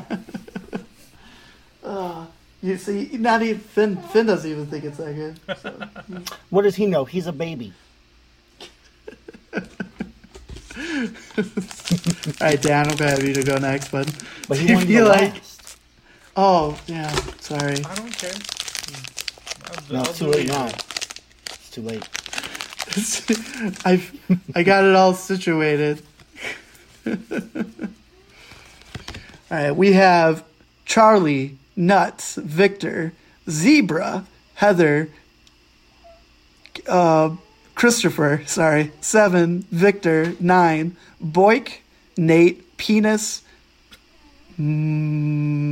uh, you see, not even Finn. Finn doesn't even think it's that good. So. What does he know? He's a baby. All right, Dan, I'm gonna have you to go next, bud. But he If wanted to you go like- last. Oh, yeah. Sorry. I don't care. I'll, No, I'll it's too do late it. now. It's too late. I I got it all situated. All right, we have Charlie, Nuts, Victor, Zebra, Heather, uh, Christopher, sorry, Seven, Victor, Nine, Boyk, Nate, Penis,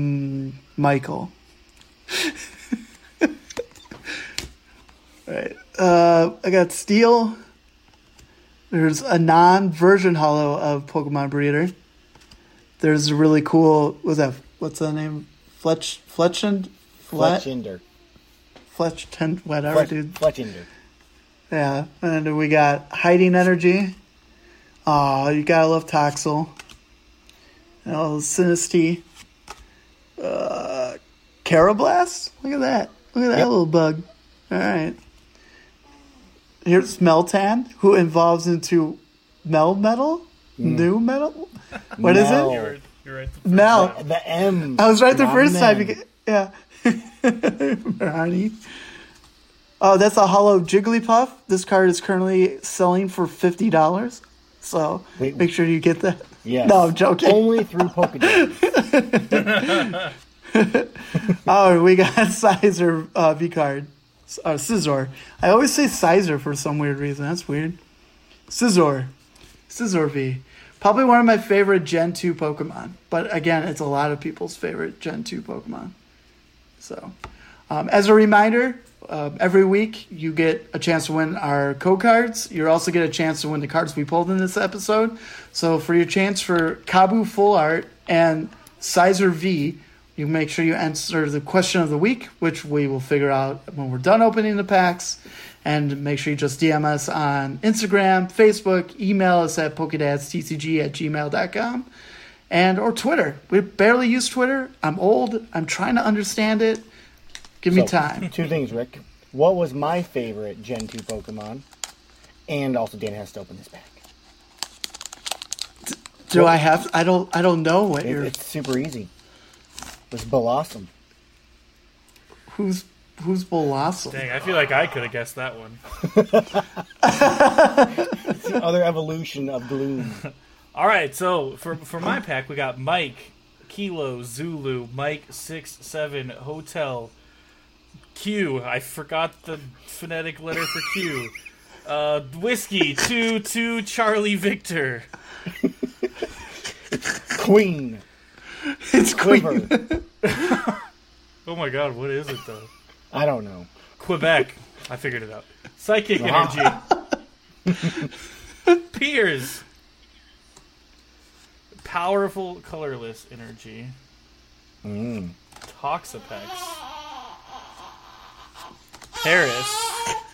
mm, Michael. All right. uh, I got Steel. There's a non-version holo of Pokemon Breeder. There's a really cool, what's that, what's the name? Fletch, Fletchend? Flet, Fletchinder. Fletchend, whatever, Fletch, dude. Fletchinder. Yeah, and then we got Hiding Energy. Oh, you gotta love Toxel. Oh, Sinistea. Uh, Carablast? Look at that. Look at that Yep. little bug. All right. Here's Meltan, who evolves into Mel Metal? New Metal? What is Mel. it? You're, you're right. Mel. The M. I was right the Not first an time. M. You get- Yeah. Honey. Oh, that's a hollow Jigglypuff. This card is currently selling for fifty dollars. So Wait, make sure you get that. Yes. No, I'm joking. Only through Pokedex. Oh, we got Sizer uh, V card. Uh, Scizor. I always say Sizer for some weird reason. That's weird. Scizor. Scizor V. Probably one of my favorite Gen two Pokemon. But again, it's a lot of people's favorite Gen two Pokemon. So, um, as a reminder, uh, every week you get a chance to win our code cards. You also get a chance to win the cards we pulled in this episode. So for your chance for Kabu Full Art and Sizer V, you make sure you answer the question of the week, which we will figure out when we're done opening the packs. And make sure you just D M us on Instagram, Facebook, email us at pokedads.tcg at gmail dot com, and or Twitter. We barely use Twitter. I'm old. I'm trying to understand it. Give me So, time. Two things, Rick. What was my favorite Gen two Pokemon? And also, Dan has to open this pack. Do I have? I don't. I don't know what It, you're. it's super easy. It's Blossom. Who's Who's Blossom? Dang, I feel like I could have guessed that one. It's the other evolution of Gloom. All right, so for for my pack, we got Mike, Kilo, Zulu, Mike six seven Hotel, Q. I forgot the phonetic letter for Q. Uh, Whiskey two two Charlie Victor. Queen. It's Quiver. Queen. Oh my God, what is it though? I don't know. Quebec. I figured it out. Psychic Energy. Piers. Powerful Colorless Energy. Mm. Toxapex. Paris.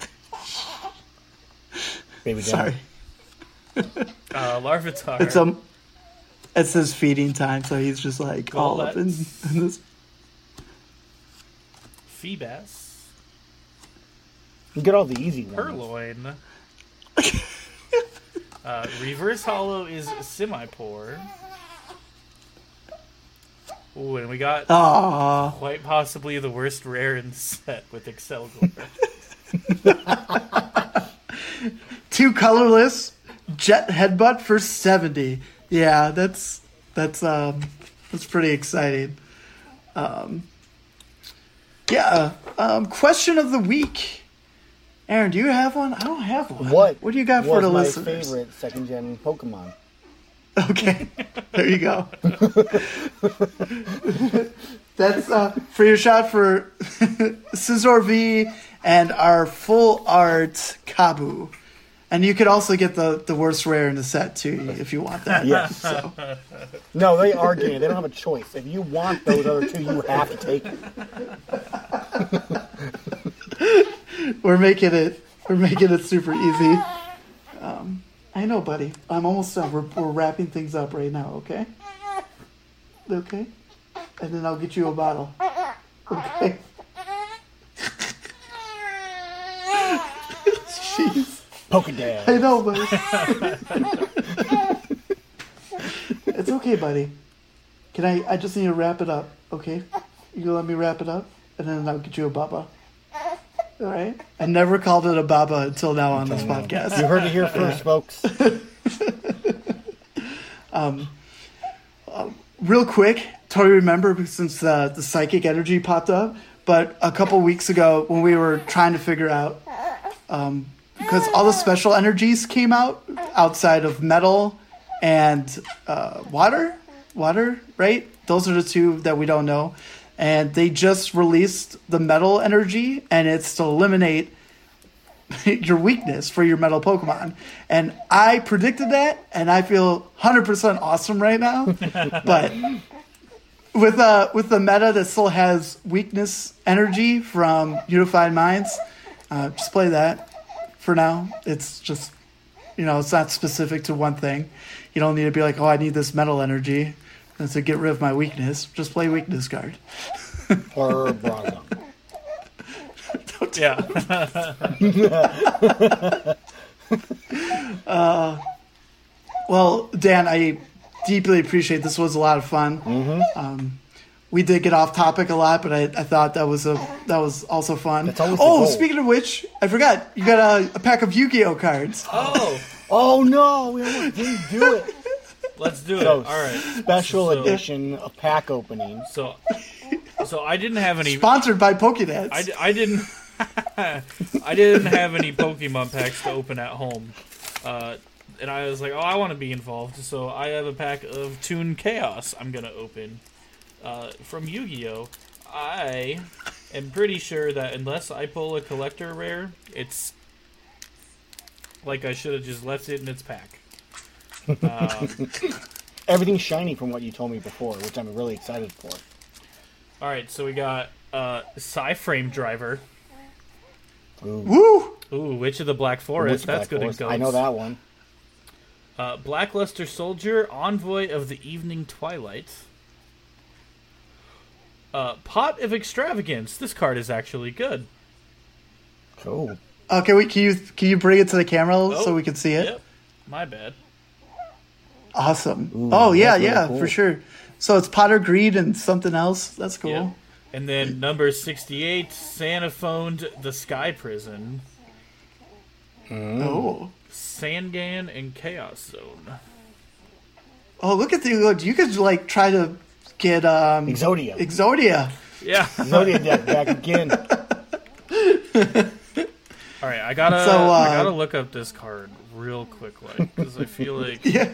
Baby Sorry. Uh, Larvitar. It's um. It's his feeding time, so he's just like all up in, in this. Feebas. You get all the easy ones. Purloin. uh, Reverse Hollow is Semi-Poor. Ooh, and we got Aww. quite possibly the worst rare in the set with Excelgor. Two colorless Jet Headbutt for seventy. Yeah, that's that's um that's pretty exciting. Um, yeah. Um, question of the week. Aaron, do you have one? I don't have one. What? What do you got for was the my listeners? favorite second gen Pokemon? Okay, there you go. That's uh, for your shot for Scizor V and our full art Kabu. And you could also get the, the worst rare in the set too, if you want that. Yes. So, No, they are getting it. They don't have a choice. If you want those other two, you have to take it. we're making it we're making it super easy. Um, I know, buddy. I'm almost done. We're we're wrapping things up right now. Okay. Okay. And then I'll get you a bottle. Okay. Jeez. Pokedex. I know, buddy. It's okay, buddy. Can I? I just need to wrap it up. Okay. You can let me wrap it up, and then I'll get you a baba. All right. I never called it a baba until now on this podcast. You heard it here first, folks. Real quick, totally remember since uh, the psychic energy popped up, but a couple weeks ago when we were trying to figure out, um, because all the special energies came out outside of metal and uh, water, water, right? Those are the two that we don't know. And they just released the metal energy, and it's to eliminate your weakness for your metal Pokemon. And I predicted that, and I feel one hundred percent awesome right now. But with uh with the meta that still has weakness energy from Unified Minds, uh, just play that for now. It's just, you know, it's not specific to one thing. You don't need to be like, oh, I need this metal energy and to get rid of my weakness. Just play weakness card. Or Bronzong. Yeah. uh, well, Dan, I deeply appreciate this. Was a lot of fun. Mm-hmm. Um, we did get off topic a lot, but I, I thought that was a that was also fun. That's always the oh, goal. Speaking of which, I forgot you got a, a pack of Yu-Gi-Oh cards. Oh, Oh no, we almost didn't do it. let's do it. So, All right. Special So- edition of pack opening. So, so I didn't have any. Sponsored by Pokédex. I, I didn't. I didn't have any Pokemon packs to open at home, uh, and I was like, "Oh, I want to be involved." So I have a pack of Toon Chaos. I'm gonna open uh, from Yu-Gi-Oh. I am pretty sure that unless I pull a collector rare, it's like I should have just left it in its pack. Um, Everything's shiny from what you told me before, which I'm really excited for. all right, so we got uh, Psy-Frame Driver. Ooh. Woo! Ooh, Witch of the Black Forest. Which That's Black good Forest? in codes. I know that one. Uh, Blackluster Soldier, Envoy of the Evening Twilight. Uh, Pot of Extravagance. This card is actually good. Cool. Oh, can we can you can you bring it to the camera Oh, so we can see it? Yep. My bad. Awesome. Ooh, oh yeah, that's really yeah, cool. for sure. So it's Potter Greed and something else. That's cool. Yep. And then number sixty-eight, Santa phoned the Sky Prison, Oh. Sangan, and Chaos Zone. Oh, look at the look. You could like try to get um Exodia. Exodia. Yeah. Zodiac deck back again. All right, I gotta So, uh, I gotta look up this card real quick, like, because I feel like Yeah.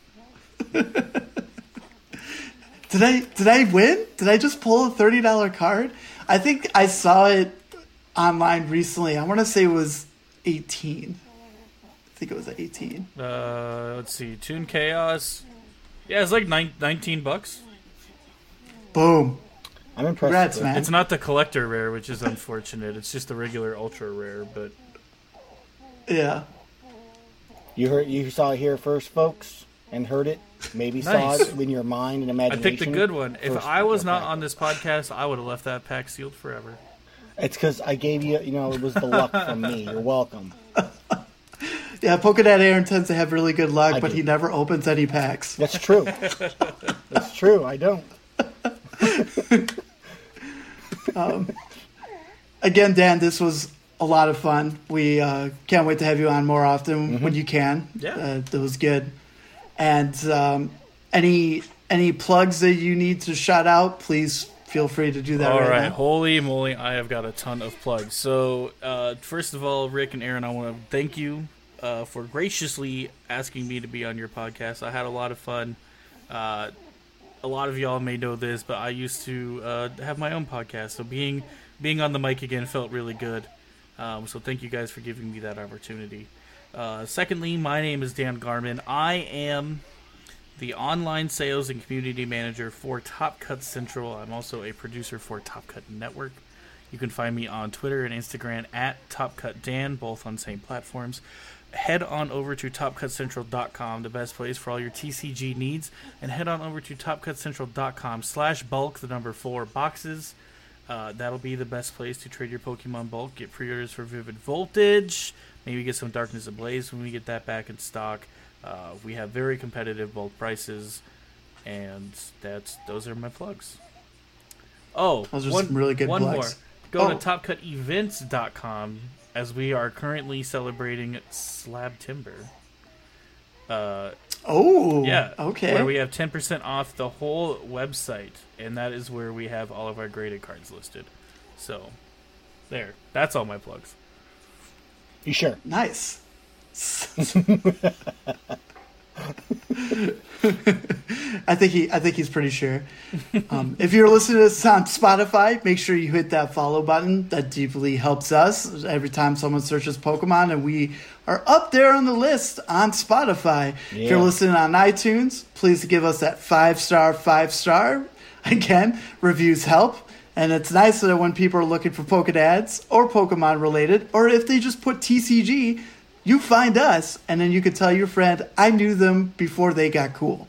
Did I did I win? Did I just pull a thirty dollar card? I think I saw it online recently. I want to say it was eighteen. I think it was eighteen. uh, let's see, Toon Chaos. Yeah, it's like nine, nineteen bucks. Boom. I'm impressed. Congrats, with man. It's not the collector rare, which is unfortunate. It's just the regular ultra rare, but Yeah. You heard, you saw it here first, folks, and heard it. Maybe Nice. saw it in your mind and I imagination. picked a good one. If First I was particular not pack. on this podcast, I would have left that pack sealed forever. It's because I gave you, you know, it was the luck from me. You're welcome. Yeah, Pokédad Aaron tends to have really good luck, I but do. he never opens any packs. That's true. That's true. I don't. Again, Dan, this was a lot of fun. We uh, can't wait to have you on more often when you can. Yeah. Uh, that was good. And um, any any plugs that you need to shout out, please feel free to do that All right, right, now. holy moly, I have got a ton of plugs. So, uh, first of all, Rick and Aaron, I want to thank you uh, for graciously asking me to be on your podcast. I had a lot of fun. Uh, a lot of y'all may know this, but I used to uh, have my own podcast, so being being on the mic again felt really good. Um, so thank you guys for giving me that opportunity. Uh, secondly, my name is Dan Garman. I am the online sales and community manager for Top Cut Central. I'm also a producer for Top Cut Network. You can find me on Twitter and Instagram at Top Cut Dan, both on same platforms. Head on over to top cut central dot com, the best place for all your T C G needs, and head on over to top cut central dot com slash bulk, the number four boxes. Uh, that'll be the best place to trade your Pokemon bulk, get pre-orders for Vivid Voltage, maybe get some Darkness Ablaze when we get that back in stock. Uh, we have very competitive bulk prices, and that's those are my plugs. Oh, Those are one, some really good one plugs. more. Go Oh. to top cut events dot com as we are currently celebrating Slab Timber. Uh, Oh, yeah. okay. Where we have ten percent off the whole website, and that is where we have all of our graded cards listed. So, there. That's all my plugs. You sure? Nice. I think he I think he's pretty sure. Um, if you're listening to this on Spotify, make sure you hit that follow button. That deeply helps us every time someone searches Pokemon, and we are up there on the list on Spotify. Yeah. If you're listening on iTunes, please give us that five star, five star. Again, reviews help. And it's nice that when people are looking for Pokedads or Pokemon related, or if they just put T C G, you find us, and then you can tell your friend, I knew them before they got cool.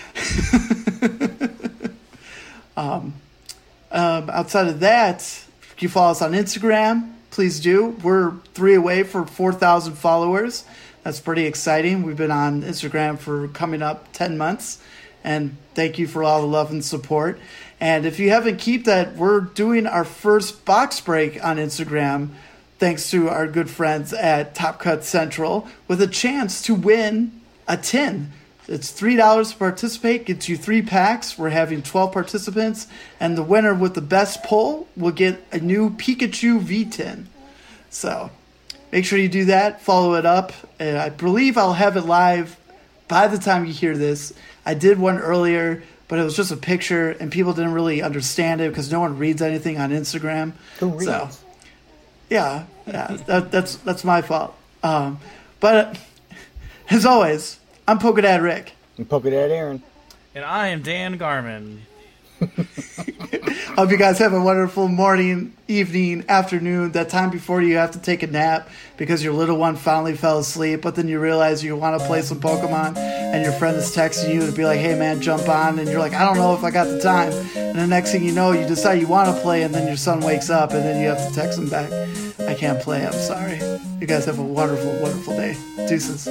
um, um, outside of that, if you follow us on Instagram, please do. We're three away for four thousand followers. That's pretty exciting. We've been on Instagram for coming up ten months. And thank you for all the love and support. And if you haven't kept that, we're doing our first box break on Instagram, thanks to our good friends at Top Cut Central, with a chance to win a tin. It's three dollars to participate, gets you three packs. We're having twelve participants, and the winner with the best pull will get a new Pikachu V-tin. So make sure you do that, follow it up. And I believe I'll have it live by the time you hear this. I did one earlier, but it was just a picture, and people didn't really understand it because no one reads anything on Instagram. Who reads? So, yeah, yeah that, that's that's my fault. Um, but as always, I'm Pokedad Rick. And Pokedad Aaron. And I am Dan Garman. Hope you guys have a wonderful morning, evening, afternoon, that time before you have to take a nap because your little one finally fell asleep, but then you realize you want to play some Pokemon and your friend is texting you to be like, hey man, jump on, and you're like, I don't know if I got the time, and the next thing you know, you decide you want to play, and then your son wakes up and then you have to text him back, I can't play, I'm sorry. You guys have a wonderful, wonderful day. Deuces.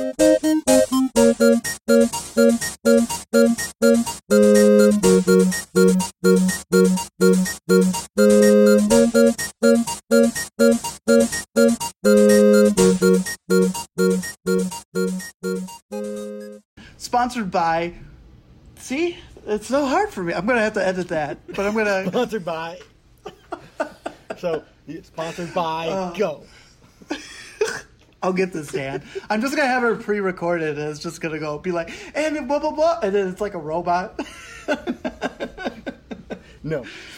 Sponsored by, see, it's so hard for me. I'm gonna have to edit that, but I'm gonna Sponsored by. So, sponsored by, uh, go. I'll get this, Dan. I'm just gonna have her pre-recorded, and it's just gonna go be like, and blah blah blah, and then it's like a robot. No,